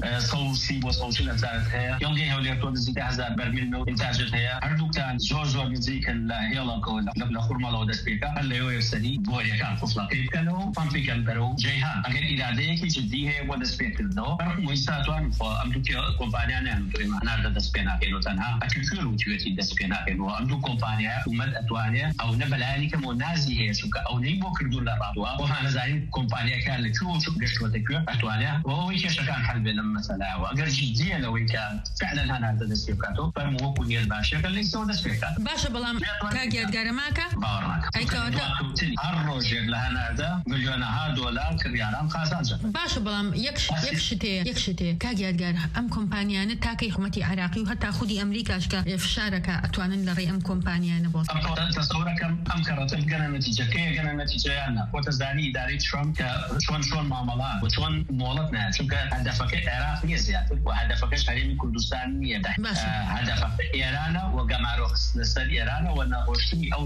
130 بۆ 140,000 هەیە کێڵگەی هەولێر تۆ نزیکی 1000 بەرمیل نەوت ئینتاژت هەیە هەردووکتان زۆر نزیکن لە هێڵەکەوە لە خورمەڵەوە دەست پێکە هەر لە یۆسەری بۆریەکان قوفڵەکەی بکەنەوە پەمپیکەن بەرەو جەیهان ئەگەر ئیرادەیەکی جددی هەیە بۆ دەست پێکردنەوە بەرەو ئێستاتوان ئەم دوو کۆمپانیانیان توێمە هەناردە دەست پێ ناکەین و تەنها ئەگریکولتۆر و توێتی دەست پێ ناکەینەوە ئەم دوو کۆمپانیایە حکوومەت ئەتوانێت ئەو نەبەلایەنەکەم و نازی هەیە چونکە ئەو نەی بۆ کردوون لە ڕادوە بۆ هانەزانین کۆمپانیەکان لەکوێ گەشتوەتەکوێ ئەتوانێت ئەوەی کێشەکان هەل بێنە مەسەلایەوە ئەگەر جددیە لەوەی کە فعلا هەناردە دەست پێ بکاتەوە فەرموو وەکو نیەت باشەکە لەیسەوە دەست پێ بکات باشە بەڵام کاک یادگارە ماکە ئەیکەواتە هەر ڕۆژێک لە هەناردە ملیۆنەها دۆلار کڕیاران قازانجە باشە بەڵام یەک شتێ کاک یادگار ئەم کۆمپانیانە تاکەی حکوومەتی عێراقی و هەتا خودی ئەمریکاش کە فشارەکە ئەتوانن لەڕێی ئەم کۆمپانیانە بۆ تەسەورەکەم ئەم کەڕەتە گەنە نەتیجەکەی گەنە نەتیجەیانە خۆتە زانی ئیدارەی ترامپ کە چۆن مامەڵات و چۆن مۆڵەت نایە چونکە هەدەفەکەی عێراق نییە زیاتر و هەدەفەکەش هەرێمی کوردستان نییە هەدەفەکە ئێرانە و گەمارۆ خستنە سەر ئێرانە و نەخۆشتنی ئەو نەوتەیە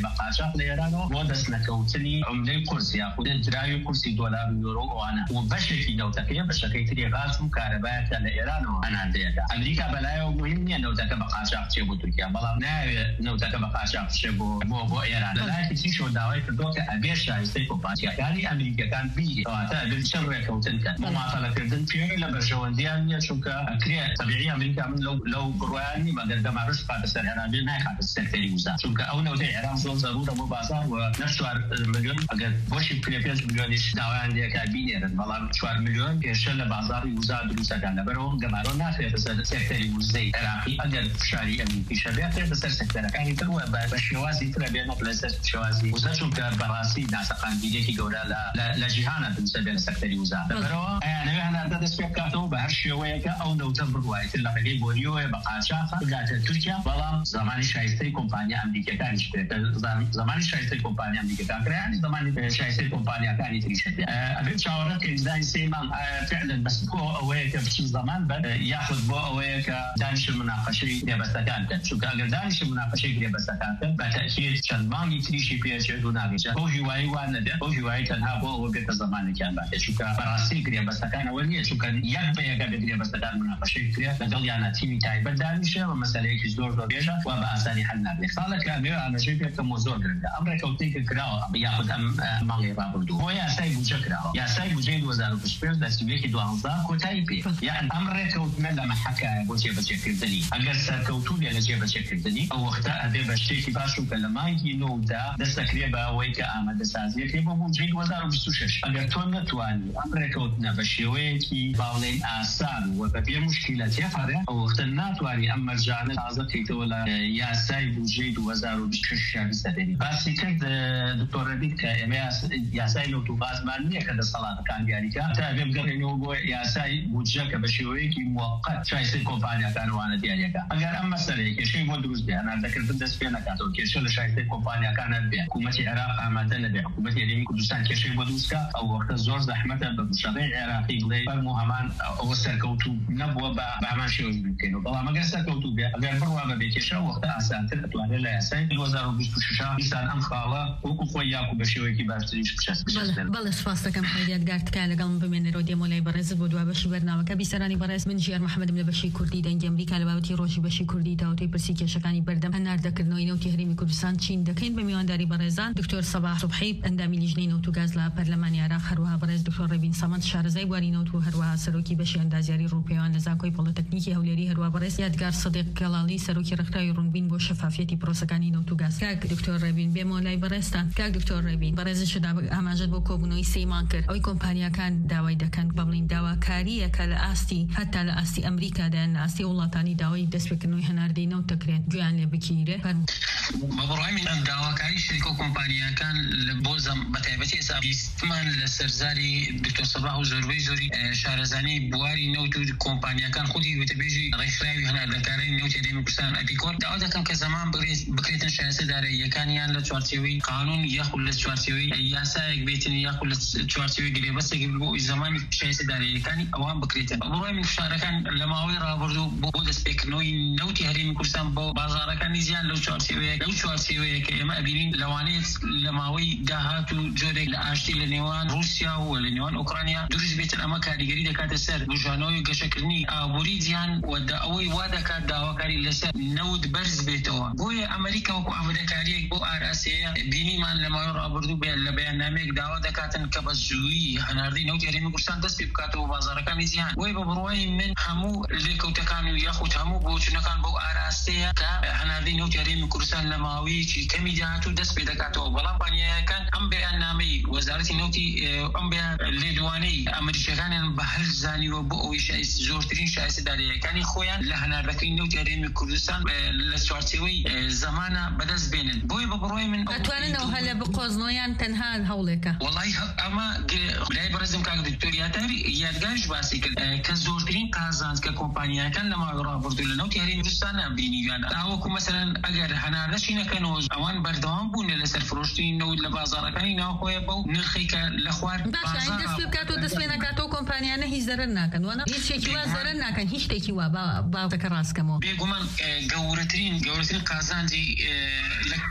بقاشة لإيران ودس نكوتني عملة كرسي أخذ دراي كرسي دولار يورو وأنا وبشكل نوتكية بشكل تري غاز وكهرباء لإيران أنا ديتا أمريكا بلايا ومهمة نوتك بقاشة تشبو تركيا بلا نا نوتك بقاشة تشبو بو إيران لكن تيجي دعوة كدوك أبيش يستيقظ باشيا يعني أمريكا كان بيجي وقتها بالشر كوتن كان مماثلة كردن فيه لبرشون ديان شوكا كريه طبيعي أمريكا من لو برواني ما قدر ما رش قاد السر إيران ما يخاف السكتري وزا شوكا أو نوتي إيران صار ضرورة مبازر ونشوار مليون أقل وش كريه مليونيش دعوة عندي كابيني رد والله شوار مليون يشل بازار وزا دروسا كان برهم جمارون نافع السر سكتري وزي عراقي أقل شاري أمريكي شبيه في السر سكتري يعني تروى بشوازي ترى بينه بلسة شوازي وزا شوكا براسي ناس قاندية كي جورا لا جهانا بالنسبة للسكتري وزا برو أنا أنا ده سبيكاتو بهالشيوية أو نو تبرواي تلا بيجي بوليو بقى شافا قاعد تركيا والله زمان شايستي كومبانيا أمريكية كان يشتري زمان شايستي كومبانيا أمريكية كان يعني زمان شايستي كومبانيا كان يتريشتي أبيت شاورت كإنسان سيمان فعلا بس هو أويك في زمان يأخذ بو أويك دانش مناقشة بس كانت شو كان دانش مناقشة بس كانت بتأكيد شلمان يتريشي فيها شيء وناقشة هو هواي وانا ده هو هواي تنها هو بيت زمان كان بعد شو كان براسي كريه بس كان أولية شو كان يبقى كريه بس كان مناقشة كريه لقال يعني تيمي تاعي بدانشة ومسألة كجدور طبيعة وبأساني حلنا به صارت كأمير أنا شايف كموزور جدا أمريكا وتيك كراو بياخد مانغي بابردو هو يا سايب وشكراو يا سايب وجيد وزارة الشباب بس بيجي دوانزا كوتايبي يعني أمريكا وتمنى لما حكى بوجي بشكل دني أجل سكوتولي أنا جي بشكل دني أو وقتها هذا بشتكي باشو كلام يجينو دا دستكريبا ويكا أمد سازي كريبا بوجي وزارة بستوشش أجل تونا تواني أمريكا وتنا بشيويكي باولين آسان وببيع مشكلة يفرع أو وقت الناتواني أما رجعنا تعزق كيتولا يا سايب وجيد وزارة بستوشش بسدني بس كنت دكتور ربيك يا سايب وتوباز مالية كذا صلاة كان دياليكا تابع قرنيو يا سايب وجاك بشيويكي مؤقت شايسي كومبانيا كانوا أنا دياليكا أجل أما سري كشيء مدروس به أنا ذكرت الدرس بينا كاتو كشيء شايسي كومبانيا كانت به حكومة العراق عملتنا به حكومة اليمين كردستان كشيء مدروس كا أو وقت الزور زحمة بالشريع العراقي لي فرموهمان أو سركوتو نبوة بعمل شيء يمكنه والله ما قصر كوتو به أجل بروا ببيكشة وقت أسان تطلع لا يسين الوزارة بيستوششا إنسان أم خاله وكوفياكو بشيويكي باشتريش بشس بله سپاسەکەم خەیریات گارتکە لەگەڵم بمێنەرەوە دێمۆلای بەڕێز بۆ دوا بەشی بەرنامەکە بیسەرانی بەڕێز من ژیار محەممەدم لە بەشی کوردی دەنگی ئەمریکا لە بابەتی ڕۆژی بەشی کوردی تاوتەی پرسی کێشەکانی بەردەم هەناردەکردنەوەی نەوتی هەرێمی کوردستان چین دەکەین بە میوانداری بەڕێزان دکتۆر سەباح ڕوبحی ئەندامی لیژنەی نەوت و گاز لە پەرلەمانی عێراق هەروەها بەڕێز دکتۆر ڕێبین سەمەد شارەزای بواری نەوت و هەروەها سەرۆکی بەشی ئەندازیاری ڕووپێوان لە زانکۆی پۆلیتەکنیکی هەولێری هەروەها بەڕێز یادگار سەدیق گەڵاڵی سەرۆکی ڕێکخراوی ڕوونبین بۆ شەفافیەتی پرۆسەکانی نەوت و گاز کاک دکتۆر ڕێبین بێمۆلای بەڕێزتان کاک دکتۆر ڕێبین بەڕێزشدا ئاماژەت بۆ کۆبوونەوەی سەیمان کرد ئەوەی کۆمپانیاکان داوای دەکەن بڵین داواکاریە کە لە ئاستی هەتا لە ئاستی ئەمریکادایان لە ئاستی وڵاتانی داوای دەستپێکردنەوەی هەناردەی نەوت دەکرێن گویان لێ بگیرێ بەڕای من داواکاری شەریکە و کۆمپانیاکان لە بۆ بەتایبەتی ئێستا بیستمان لە سەرزاری دکتۆر سەباح و زۆربەی شارەزانی بواری نەوت و کۆمپانیاکان خودی وتەبێژی ڕێکخراوی هەناردەکارانی نەوتی هەرێمی کوردستان ئەپیکۆر داوا دەکەم کە زەمان بکرێتن شایستەدارەیەکانیان لە چوارچێوەی قانون یاخود لە چوارچێوەی یاسایەک بێتن یاخود لە چوارچێوەی گرێبەستێک بۆ زمانی شایستەدارەیەکانی ئەوان بکرێتن بەڕای من فشارەکان لە ماوەی ڕابردوو بۆ دەستپێکردنەوەی نەوتی هەرێمی کوردستان بۆ بازاڕەکانی زیان لەو چوارچێوەیە کە ئێمە ئەبینین لەوانەیە لە ماوەی داهات و جۆرێک لە ئاشتی لە نێوان رووسیا و لە نێوان ئوکرانیا دروست بێتن ئەمە کاریگەری دەکاتە سەر بژانەوەی گەشەکردنی ئابووری جیهان و ئەوەی وا دەکات داواکاری لەسەر نەوت بەرز بێتەوە بۆیە ئەمریکا وەکو ئامادەکاریەک بۆ ئاراسەیە بینیمان لە ماوەی ڕابردوو لە بەیاننامەیەک داوا دەکاتن کە بە زوویی هەناردەی نەوتی هەرێمی کوردستان دەست پێ بکاتەوە بازاڕەکانی جیهان بۆیە بە بڕوای من هەموو لێکەوتەکان و یاخود هەموو بۆچوونەکان بۆ ئاراستەیە کە هەناردەی نەوتی هەرێمی کوردستان لە ماوەیەکی کەمی داهاتوو دەست پێ دەکاتەوە بەڵام کۆمپانیاکان ئەم بەیاننامەی وەزارەتی نەوتی ئەم لێدوانەی ئەمریکیەکانیان بە هەر زانیوە بۆ ئەوەی زۆرترین شایستەدارەیەکانی خۆیان لە هەناردەکەی نەوتی هەرێمی کوردستان لە چوارچێوەی زەمانە بەدەست بێنن بۆیە بە بڕوای من ئەتوانن هەلە بقۆزنەوەیان تەنها هەوڵێکە وڵی ئەمە لای بەڕێزم کاک دکتۆر یادگاریش باسی کرد کە زۆرترین قازانج کە کۆمپانیاکان لە ماوەی ڕابردوو لە نەوتی هەرێمی کوردستانە بینیویان ئاوەکو مەسەلەن ئەگەر هەناردەشی نەکەنەوە ئەوان بەردەوام بوون لەسەر فرۆشتنی نەوت لە بازاڕەکانی ناوخۆیە بەو نرخی کە لە خوار دەست پێ بکاتەوە دەست پێ نەکاتەوە کۆمپانیانە هیچ زەرەر ناکەن وانە هیچ شتێکی وا زەرەر ناکەن هیچ شتێکی وا باوتەکە ڕاستکەمەوە بێگومان گەورەترین قازانجی لە فرۆشتنی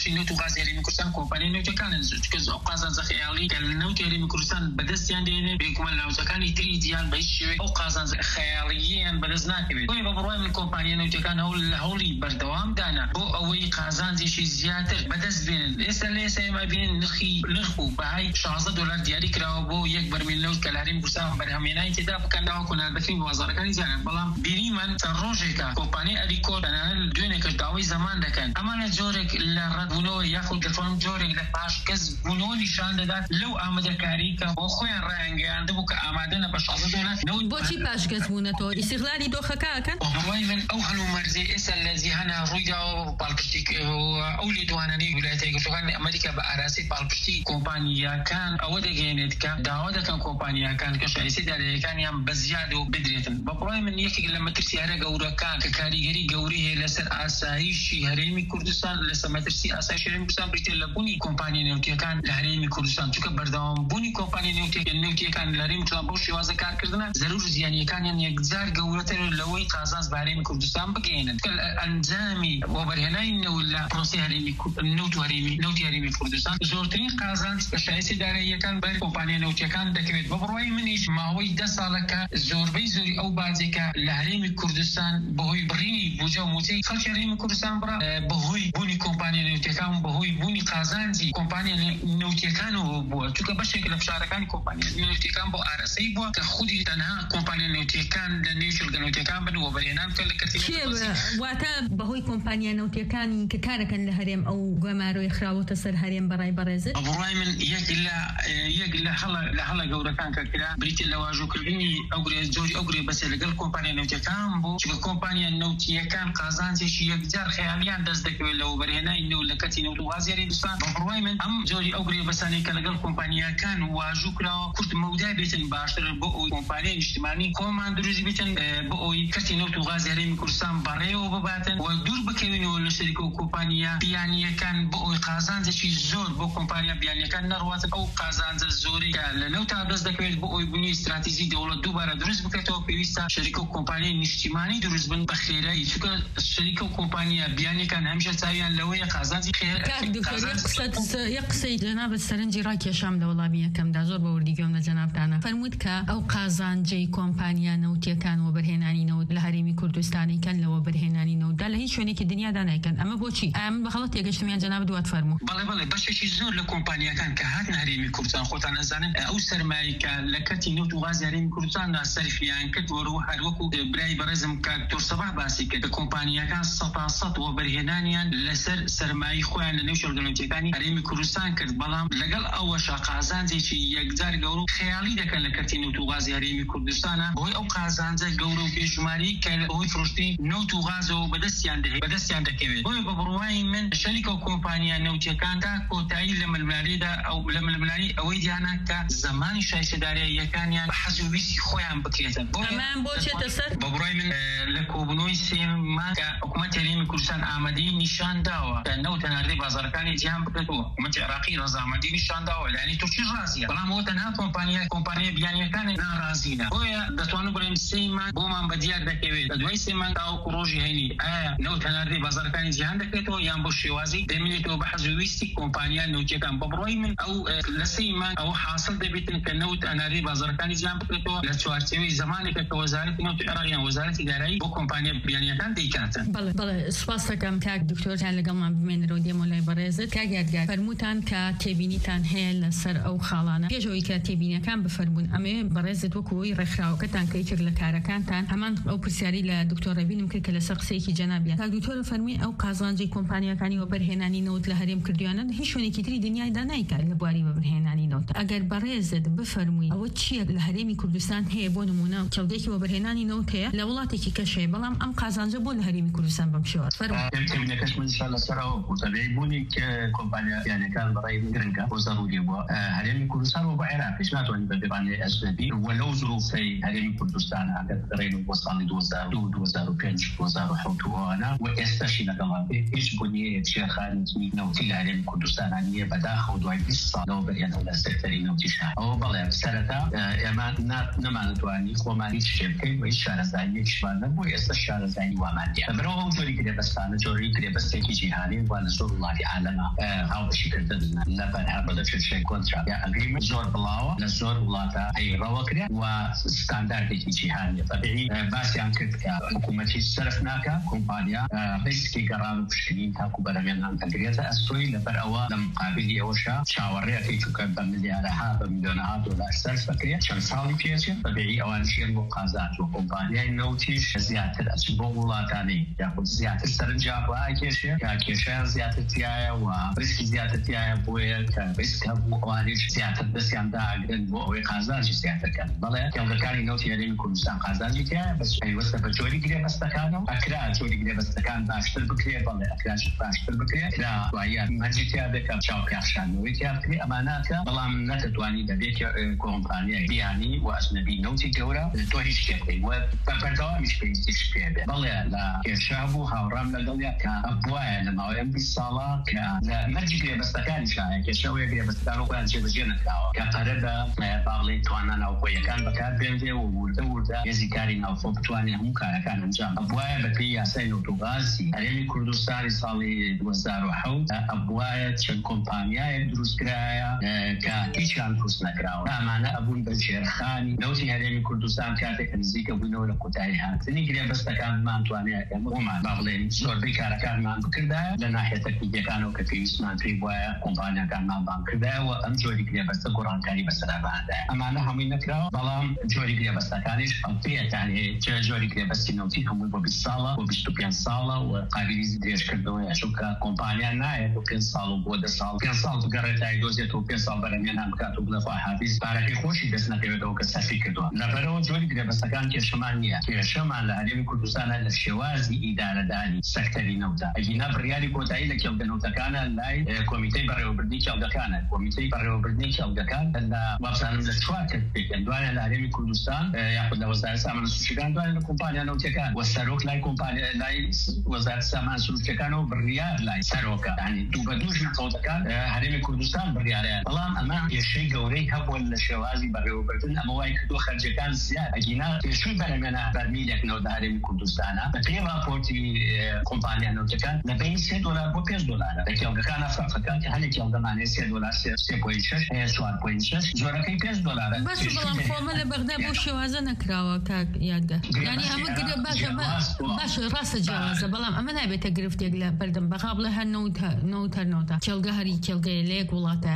بەشی نەوت و غازی هەرێمی کوردستان کۆمپانیای نەوتەکانن چونکە قازانجە خەیاڵی کە لە نەوتی هەرێمی کوردستان بەدەستیان دێنێ بێگومان ناوچەکانی تری دیان بە هیچ شێوەیە ئەو قازانجە خەیاڵییان بەدەست ناکەوێت بۆیە بە بڕوای من کۆمپانیای نەوتەکان لە هەوڵی بەردەوامدانا بۆ ئەوەی قازانجێکی زیاتر بەدەست بێنن ئێستا لە ئێستا ئێمە بینن نرخ و بەهای $16 دیاری کراوە بۆ یەک بەرمیل نەوت کە لە هەرێمی کوردستان بەرهەمهێنانی تێدا بکەن داوا کۆنالبەرکردنی بازاڕەکانی جیهان بەڵام بینیمان چەند ڕۆژێکە کۆمپانیای ئەلیکۆ تەنانەت دوێنێکش داوای زەمان دەکەن ئەمانە جۆرێک لە ڕەتبوونەوە یاخود دەتوانم جۆرێک لە پاشکەس بوونەوە نیشان دەدات لەو ئامادەکاری کە بۆ خۆیان ڕایانگەیاندەبوو کە ئامادەنە بە $16 بۆچی پاشکەس بوونەتەوە ئیستیغلالی دۆخەکەکەن بەڕوای من ئەو هەلومەرزەی ئێستا لە جیهانە ڕوویداوە پاڵپشتی ئەو لێدوانانەی ویلایەتە یەکگرتووەکانی ئەمریکا بە ئاراسی پاڵپشتی کۆمپانیاکان ئەوە دەگەێنێت کە داوا دەکەن کۆمپانیاکان کە شایستی داراییەکانیان بە زیاد و بدرێتن بەڕوای من یەکێک لە مەترسیارە گەورەکان کە کاریگەری گەوری هەیە لەسەر ئاسایشی هەرێمی کوردستان لەسەر مەترسی ئاسایشی هەرێمی کوردستان بریتە لە بوونی کۆمپانیای نەوتیەکان لە هەرێمی کوردستان چونکە بەردەوام بوونی کۆمپانیای نەوتیەکان لە هەرێمی کوردستان بەو شێوازە کارکردنە زەرور زیانیەکانیان یەکجار گەورەتر لەوەی قازانج بە هەرێمی کوردستان بگەێنن کە ئەنجامی وەبەرهێنانی نەوت لە پرۆسی نەوتی هەرێمی کوردستان زۆرترین قازانج بە شایستی داراییەکان بەر کۆمپانیای نەوتیەکان دەکەوێت بە بڕوای منیش ماوەی 10 ساڵەکە زۆربەی زۆری ئەو بازێکە لە هەرێمی کوردستان بەهۆی بڕینی بوجە و موچەی خەڵکی هەرێمی کوردستان بڕا بەهۆی بوونی کۆمپانیای نەوتیەکان بەهۆی بوونی قازانجی کۆمپانیای نەوتیەکانەوە بووە چونکە بەشێک لە فشارەکانی کۆمپانیای نەوتیەکان بۆ ئارەسەی بووە کە خودی تەنها کۆمپانیای نەوتیەکان لە نێو شەرگە نەوتیەکان بن و بەرهێنان بکەن لە کەتی واتە بەهۆی کۆمپانیای نەوتیەکانی کە کارەکەن لە هەرێم ئەو گوێمارۆی خراوەتە سەر هەرێم بەڕای بەڕێزت بەڕوای من یەک لە هەڵە گەورەکان کە کرا بریتە لە واژۆکردنی جۆری ئەوگرێ بەسێ لەگەڵ کۆمپانیای نەوتیەکان بۆ چونکە کۆمپانیای نەوتیەکان قازانجێکی یەکجار خەیاڵیان دەست دەکەوێت لەوە بەرهێنانی نەوت لە کەتی نەوت و غازی هەرێمی کوردستان بەڕوای من ئەم جۆری ئەوگرێ بەسانەی کە لەگەڵ کۆمپانیاکان واژوو کراوە کورت مەودای بێتن باشتر بۆ ئەوی کۆمپانیای نیشتیمانی خۆمان دروست بێتن بۆ ئەوی کەتی نەوت و غازی هەرێمی کوردستان بەڕێوە بباتن و دوور بکەوێنەوە لە شەریکە و کۆمپانیا بیانیەکان بۆ ئەوی قازانجێکی زۆر بۆ کۆمپانیا بیانیەکان نەڕواتن ئەو قازانجە زۆری کە لە نەوتا دەست دەکەوێت بۆ ئەوی بوونی استراتیژی دەوڵەت دووبارە دروست بکەیتەوە پێویستە شەریکە و کۆمپانیای نیشتیمانی دروست بن بە خێرایی چونکە شەریکە و کۆمپانیا بیانیەکان هەمیشە چاویان لەوەیە قازانجی یەک قسەی جەنابەت سەرنجی ڕاکێشام لە وەڵامی یەکەمدا زۆر بە وردیگەم لە جەنابتانە فەرمووت کە ئەو قازانجەی کۆمپانیا نەوتیەکان و بەرهێنانی نەوت لە هەرێمی کوردستانی کەن لەوە بەرهێنانی نەوتدا لە هیچ شوێنێکی دنیادا نایکەن ئەمە بۆچی ئەمە بەخەڵەت تێگەشتمیان جەنابەت دوات فەرموو بەڵێ بەشێکی زۆر لە کۆمپانیاکان کە هاتن هەرێمی کوردستان خۆتان ئەزانن ئەو سەرمایە کە لە کەتی نەوت و غازی هەرێمی کوردستان سەرفیان کرد وەرەوە هەروەکو برای بەڕێزم کاکتۆر سەباح باسی کرد کە کۆمپانیاکان 100% وەبەرهێنانیان لەسەر سەرمایەی خۆیان لە نێو شەرگە نەوتیەکانی هەرێمی کوردستان کرد بەڵام لەگەڵ ئەوەشە قازانجێکی یەکجار گەورە و خەیاڵی دەکەن لە کەتی نەوت و غازی هەرێمی کوردستانە بۆی ئەو قازانجە گەورە و بێژماری کە بەهۆی فرۆشتنی نەوت و غازەوە بەدەستیان دەکەوێت بۆیە بە بڕوای من شەریکە و کۆمپانیا نەوتیەکاندا کۆتایی لە ململاریدا ئەو لە ململاری ئەوەی دیانە کە زمانی شایستەداراییەکانیان بە حەز و ویستی خۆیان بکرێتن ئەمان بۆ چێتە سەر بە بڕوای من لە کۆبنەوەی سێمان کە حکوومەتی هەرێمی کوردستان ئامادەی نیشان داوە کە نەوت هەناردەی بازاڕەکانی جیهان بکرێتەوە حکوومەتی عێراقی ڕەزامەندی نیشان داوە لە یانی تورکی ڕازیە بەڵام ئەوە تەنها کۆمپانیا بیانیەکانی ناڕازینە بۆیە دەتوانم بڵێم سێمان بۆمان بەدیار دەکەوێت لە دوای سێمان تاوەکو ڕۆژی هەینی ئایا نەوت هەناردەی بازاڕەکانی جیهان دەکرێتەوە یان بۆ شێوازی دەمێنێتەوە بە حەز و ویستی کۆمپانیا نەوتیەکان بە بڕوای من ئەو لە سێمان ئەوە حاصل دەبێتن کە نەوت هەناردەی بازاڕەکانی جیهان بکرێتەوە لە چوارچێوەی زمانێکە کە وەزارەتی نەوت عێراق یان وەزارەتی دارایی بۆ کۆمپانیا بیانیەکان دەیکاتن بەڵێ سوپاس دەکەم کاک دکتۆرتان لەگەڵمان بمێنەوە دێمە لای بەڕێزت کاک یادگار فەرمووتان کە تێبینیتان هەیە لەسەر ئەو خاڵانە پێشەوەی کە تێبینیەکان بفەرموون ئەمێ بەڕێزت وەکوی ڕێکخراوەکەتان کە یەکێک لە کارەکانتان هەمان ئەو پرسیاری لە دکتۆر ڕەبینم کرد کە لەسەر قسەیەکی جەنابیان کاک دکتۆر فەرمی ئەو قازانجی کۆمپانیەکانی وەبەرهێنانی نەوت لە هەرێم کردویانە هیچ شوێنێکی تری دنیایدا نایکات لە بواری وەبەرهێنانی نەوت ئەگەر بەڕێزت بفەرمووی ئەوە چییە لە هەرێمی کوردستان هەیە بۆ نمونە کەڵگەیەکی وەبەرهێنانی نەوت هەیە لە وڵاتێکی کەشەیە بەڵام ئەم قازانجە بۆ لە هەرێمی کوردستان بەم شێوە تێبینەکەش من ئینشاء الله سەرەوە قوتەبەی بوونی کە کۆمپانیا بیانیەکان بەڕێی گرنگە بۆ ضروری بووە هەرێمی کوردستان و بۆ عێراقیش ناتوانین بە بێبانەی ئەجنەبی وەلەو ظروفەی هەرێمی کوردستان ئەگەر بگەڕێن بۆ ساڵی 2002 2005 2007 ئەوانە و ئێستاشی لەگەڵا بێ هیچ بنیەیەکی خارجی نەوتی لە هەرێمی کوردستانە نییە بەداخەوە دوای 20 ساڵەوە بەرهێنەوە لە سەکتەری نەوتیشە ئەوە بەڵێ سەرەتا ئێمە نەمانتوانی خۆمان هیچ شتێ بکەین و هیچ شارەزاییەکیشمان نەبوو ئێستا شارەزایی وامان دیە بەرەوە ئەو جۆری کرێبەستانە جۆری کرێبەستێکی جیهانی وان زۆر وڵاتی عالەما هاوبەشیکردن لە بەرهەمە لە فێرشەی کۆنترا یا ئەگریمنت زۆر بڵاوە لە زۆر وڵاتە پەیڕەوە کرێ و ستانداردێکی جیهانیە طبیعی باسییان کرد کە حکوومەتی سەرف ناکە کۆمپانیا ڕیسکی گەڕان و پشکنین تاکو بەرهەمێنان ئەگرێتە ئەستۆی لەبەر ئەوە لە مقابلی ئەوەشە چاوەڕێەکەی چووکە بە ملیارەها بە میلیۆنەها دۆلار سەرف بکرێت چەند ساڵی پێچێ طبیعی ئەوانشیان بۆ قازات و کۆمپانیای نەوتیش زیاتر ئەچ بۆ وڵاتانی یاخود زیاتر سەرنجام کێشێ یا کێشیان زیاتر تایە و ریسکی زیاتر تایە بۆیە کە ریسکە بۆ ئەوانیش زیاتر دەستیان داگرن بۆ ئەوەی قازانجی زیاترکەن بەڵێ کێڵگەکانی نەوتی هەرێمی کوردستان قازانجی تایە بەس پەیوەستە بە جۆری گرێبەستەکانەوە ئەکرا جۆری گرێبەستەکان باشتر بکرێ بەڵێ ئەکراش باشتر بکرێ کرا وایە مەرجی تیا بێکە چاوپێخشانەوەی تیا بکرێ ئەماناتە بەڵام نەتەتوانی دەبێت کۆمپانیای بیانی و ئەجنەبی نەوتی گەورە تۆ هیچ شتێک بکەی و بەردەوامیش پێویستیش پێ بێ بەڵێ لە کێشا بوو هاوڕام لەگەڵیا کە بواە لە ماوەی 20 ساڵە کە لە مەرجی گرێبەستەکانی شایە کێشەوەی گرێبەستەکان و بەیان جێبەجێ نەکراوە کە پەرە بە باڵێ توانە ناوخۆیەکان بەکار بێنرێ و وردە هێزیکاری ناوخۆ بتوانێت هەموو کارەکان ئەنجام بواە بەپێی یاسای نەوتۆغازی هەرێمی کوردستانی ساڵی 2007 ئەبواە چەند کۆمپانیایەک دروستکرایە کە هیچیان دروست نەکراوە ئەمانە ئەبوون بە ژێرخانی نەوتی هەرێمی کوردستان کاتێک نزیکە بوونەوە لە کۆتایی هاتنی گرێبەستەکانمان توانێت ئەمەمان با بڵێن زۆربەی کارەکانمان بکردایە لە ناحیە تەکنیکیەکانەوە کە پێویستمان پێی وایە کۆمپانیاکانمان بان کردایەوە ئەم جۆری گرێبەستە گۆڕانکاری بەسەراباندایە ئەمانە هەمووی نەکراوە بەڵام جۆری گرێبەستەکانیش پێتان هەیە جۆری گرێبەستی نەوتی هەمووی بۆ 20 ساڵە بۆ 25 ساڵە و قابلی درێژکردنەوە چونکە کۆمپانیان نایە بۆ 5 ساڵ و بۆ 10 ساڵ 5 ساڵ گەڕێتای دۆزێتەوە 5 ساڵ بەرهەمێنان بکات و بڵێ حافیز پارەکەی خۆشی دەست نەکەوێتەوە کە سەرفی کردووە لەبەرەوە جۆری گرێبەستەکان کێشەمان نییە کێشەمان لە هەرێمی کوردستانە لە شێوازی ئیدارەداری سەکتەری نەوتە ئەگینا بڕیاری کۆتایی لە کێڵگەنەوتەکانە لای کۆمیتەی بەڕێوەبردنی کێڵگەکانە کۆمیتەی بەڕێوەبردنی کێڵگەکان لە وابزانم لە 4 کردێکن دوانە لە هەرێمی کوردستان یاخود لە وەزارەتی سامانە سروشتیەکان دوانە لە کۆمپانیا نەوتیەکان و سەرۆک لای کۆمپانیا لای وەزارەتی سامانە سروشتیەکانەوە بڕیار لای سەرۆکە یعنی دوو بە دوو نەوتەکان هەرێمی کوردستان بڕیارەیە بەڵام ئەمە کێشەی گەورەی هەبووە لە شێوازی بەڕێوەبردن ئەمە وای کردووە خەرجەکان زیاد ئەگینا کێشەی بەرهەمێنە بەرمیلێکنەوە لە هەرێمی کوردستانە بە پێی راپۆرتی کۆمپانیا نەوتەکان لە بین $3 بۆ $5 لە کێڵگەکان ئەفرافەکان کە هەنێک کێڵگەمانەیە $3 3.6 هەیە 4.6 جۆرەکەی $5 باش بەڵام خۆمە لە بەغدا بۆ شێوازە نەکراوە کاک یادگار یعنی ئەمە باش ڕاستە جیاوازە بەڵام ئەمە نابێتە گرفتێک لە بەردەم بەقا بڵێ هەر نەوتە کێڵگە هەری کێڵگەیە لە یەک وڵاتە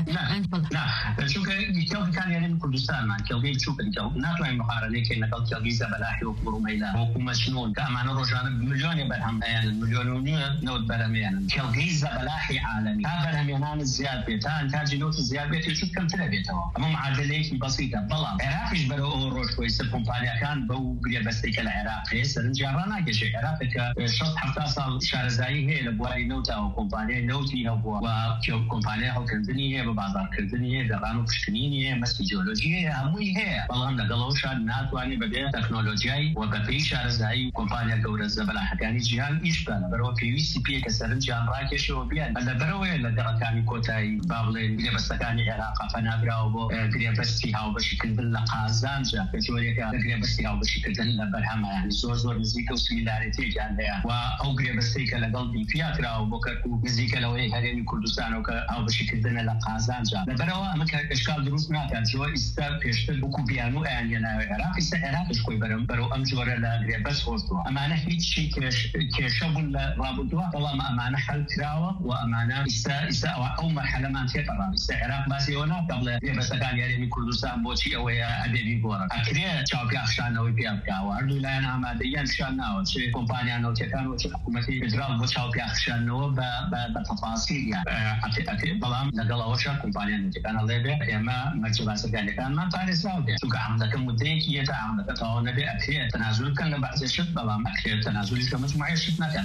چونکە کێڵگەکان هەرێمی کوردستانمان کێڵگەی چووکن ناتوانین بەقارەنێکی لەگەڵ کێڵگەی زەبەلاحی و کوڕمەیلا وەکومە شنۆن کە ئەمانە ڕۆژانە ملیۆنی بەرهەمهێنن ملیۆن و نیوە نەوت بەرهەمێنن کێڵگەی زەبەلاحی عالەمی تا بەرهەمێنان زیاد بێت تا ئەنتاجی نەوتی زیاد بێت هێچ کەمترە بێتەوە ئەمە معادلەیەکی بەسیطە بەڵام عێراقیش بەرەو ئەوە ڕۆژخۆی سەر کۆمپانیاکان بەو گرێبەستەی کە لە عێراق هەیە سەرنجیان ڕاناکێشێ عێراق کە 60-70 ساڵ شارەزایی هەیە لە بواری نەوتەوە کۆمپانیای نەوتی هەبووە و کۆمپانیای هەڵکردنی هەیە بە بازارکردنی هەیە گەڕان و پشکنینی هەیە مەسکی جیۆلۆژی هەیە هەمووی هەیە بەڵام لەگەڵەوەشا ناتوانێت بەبێ تەکنۆلۆژیای و بەپێی شارەزایی کۆمپانیا گەورە زەبەلاحەکانی جیهان ئیش بکەن بەرەوە پێویستی پێیە کە سەرنجیان ڕاکێشەوە بیان لەبەرەوەیە لە گەڕەکانی کۆتایی با بڵێن گرێبەستەکانی عێراق پەنابراوە بۆ گرێبەستی هاوبەشیکردن لە قازانجا کە جۆرێکە لە گرێبەستی هاوبەشیکردن لە بەرهەمە یعنی زۆر نزیکە و سمیلارەتیەکیان هەیە و ئەو گرێبەستەی کە لەگەڵ دیپیا کراوە بۆ کەرکووک نزیکە لەوەی هەرێمی کوردستانەوە کە هاوبەشیکردنە لە قازانجا لەبەرەوە ئەمە ئشکال دروست ناکات جۆ ئیستا پێشتر بووکو بیان و ئەیان هێناوە عێراق ئیستا عێراقش خۆی بەرەو ئەم جۆرە لە گرێبەست خۆشتووە ئەمانە هیچی کێشە بوون لە ڕابردووە بەڵام ئەمانە حەل کراوە و ئەمانە ئیستا ئەو مەرحەلەمان تێپەڕان ئیستا عێراق باسی ئەوە ناکە بڵێ گرێبەستەکان هەرێمی کوردستان بۆچی ئەوەیە ئەبێبی گۆڕن ئەکرێ چاوپێخشانەوەی پێ بکاوە هەردوو لایەن ئامادەیان شان ناوە چ کۆمپانیا نەوتیەکان و چ حکوومەتی فدرال بۆ چاوپێخشانەوە بە تەفاسیلیان بەڵام لەگەڵەوەشە کۆمپانیا نەوتیەکان هەڵێبێ ئێمە مەرجە باسەکانەکانمان پارێزراو بێت چونکە عەمدەکە مودەیەکی هەیە تا عەمدەکە تەواو نەبێ ئەکرێ تەنازول بکەن لە بەعزێ شت بەڵام ئەکرێ تەنازولی لە مجموعەی شت نەکەن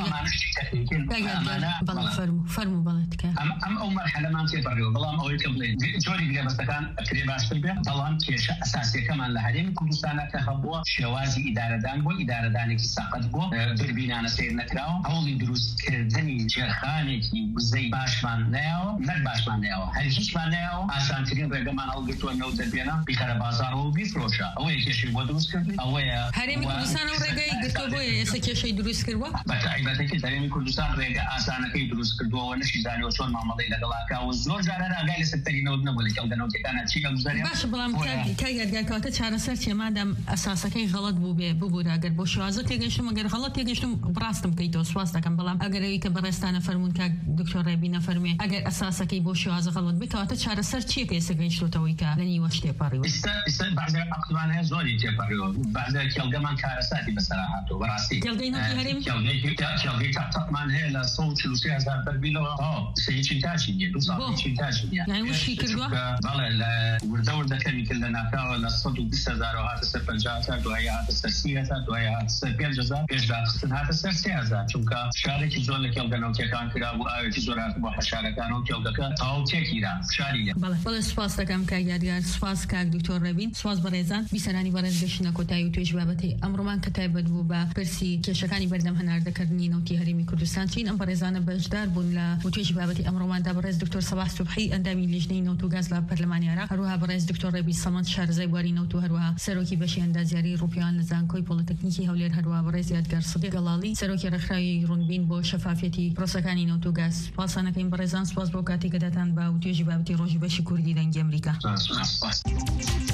فەرموو بەڵێتکە ئەم ئەو مەرحەلەمان تێپەڕێەوە بەڵام ئەوەی کە بڵێ جۆری گرێبەستەکان ئەکرێ باشتر بێت بەڵام کێشە ئەساسیەکەمان لە هەرێمی کوردستانە کە هەبووە شێوازی ئیدارەدان بۆ ئیدارەدانێکی سەقەت بۆ دووربینانە سیر نەکراوە هەوڵی دروستکردنی جێرخانێکی وزەی باشمان نایەوە نەک باشمان نایەوە هەر هیچمان نایەوە ئاسانترین ڕێگەمان هەڵگرتووە نەوت دەبێنە بیخەرە بازاڕەوە و بیفرۆشە ئەوەیە کێشەی بۆ دروستکردن ئەوەیە هەرێمی کوردستان ئەو ڕێگەی گرتووە بۆیە ئێستا کێشەی دروست کردووە بە تایبەتێکی هەرێمی کوردستان ڕێگە ئاسانەکەی دروست کردووە نشی زانیوە چۆن مامەڵەی لەگەڵاکە و زۆر جارە ئاگای لەسەر تەرینەوە نەبوو لە کێڵگەنەوتەکانە چی ئەمزارێ باش بەڵام کاگەرگاکەواتە چارەسەر چێمادەم ئەساسەکەی غەڵەت بوو بێ ببوورە ئەگەر بۆ شوازە تێگەشتم ئەگەر غەڵەت تێگەشتم ڕاستم بکەیتەوە سواز دەکەم بەڵام ئەگەرەوەی کە بەڕێستانە فەرمونون کاک دکتۆر ڕێبی نەفەرمێ ئەگەر ئەساسەکەی بۆ شوازە غەڵەت بکەواتە چارەسەر چیەکە ئێستا گەیشتوتەوەی کە لە نیوەش تێپەڕیوە ئێستا بەعزێ عەقڵمان هەیە زۆری تێپەڕیوە بەعزێ کێڵگەمان کارەساتی بەسەرا هاتووە بەڕاستی کێڵگەی نەوتی هەرێم کێڵگەی تاقمان هەیە لە 143,000 بەرمیلەوە سەیچی تاچی نیە دوو ساڵی چی تاچی نیە یعنی وشی کردووە بەڵێ لە وردەکەمی کرد لە ناکاوە لە 120,000 هاتە سەر 50,000 دوای هاتە سەر 30,000 دوای هاتە سەر 5,000 پێشداخستن هاتە سەر 3,000 چونکە شارێکی زۆر لە کێڵگەنەوتیەکان کرا بوو ئاوێکی زۆر هاتبووە حەشارەکان و کێڵگەکە تاو تێکیرا شاری نیە بەڵێ سوپاس دەکەم کاک یادگار سوپاس کاک دکتۆر ڕێبین سوپاس بەڕێزان بیسەرانی بەڕێز گەشتنە کۆتایی و توێژ بابەتی ئەمڕۆمان کە تایبەت بوو بە پرسی کێشەکانی بەردەم هەناردەکردنی نەوتی هەرێمی کوردستان چین ئەم بەڕێزانە بەشدار بوون لە توێژ بابەتی ئەمڕۆماندا بەڕێز دکتۆر سەباح سوبحی ئەندامی لیژنەی نەوت و گاز لە پەرلەمانی عێراق هەروەها بەڕێز دکتۆر ڕێبی سەمەد شارەزای بواری نەوت و هەروەها سەرۆکی بەشی ئەندازیاری ڕوپیان لە زانکۆی پۆلیتەکنیکی هەولێر هەروەها بەڕێز یادگار سەدیق گەڵاڵی سەرۆکی ڕێکخراوی ڕوونبین بۆ شەفافیەتی پرۆسەکانی نەوت و گاز سوپاسانەکەین بەڕێزان سوپاس بۆ کاتێک کە دەتان با و توێژی بابەتی ڕۆژی بەشی کوردی دەنگی ئەمریکا.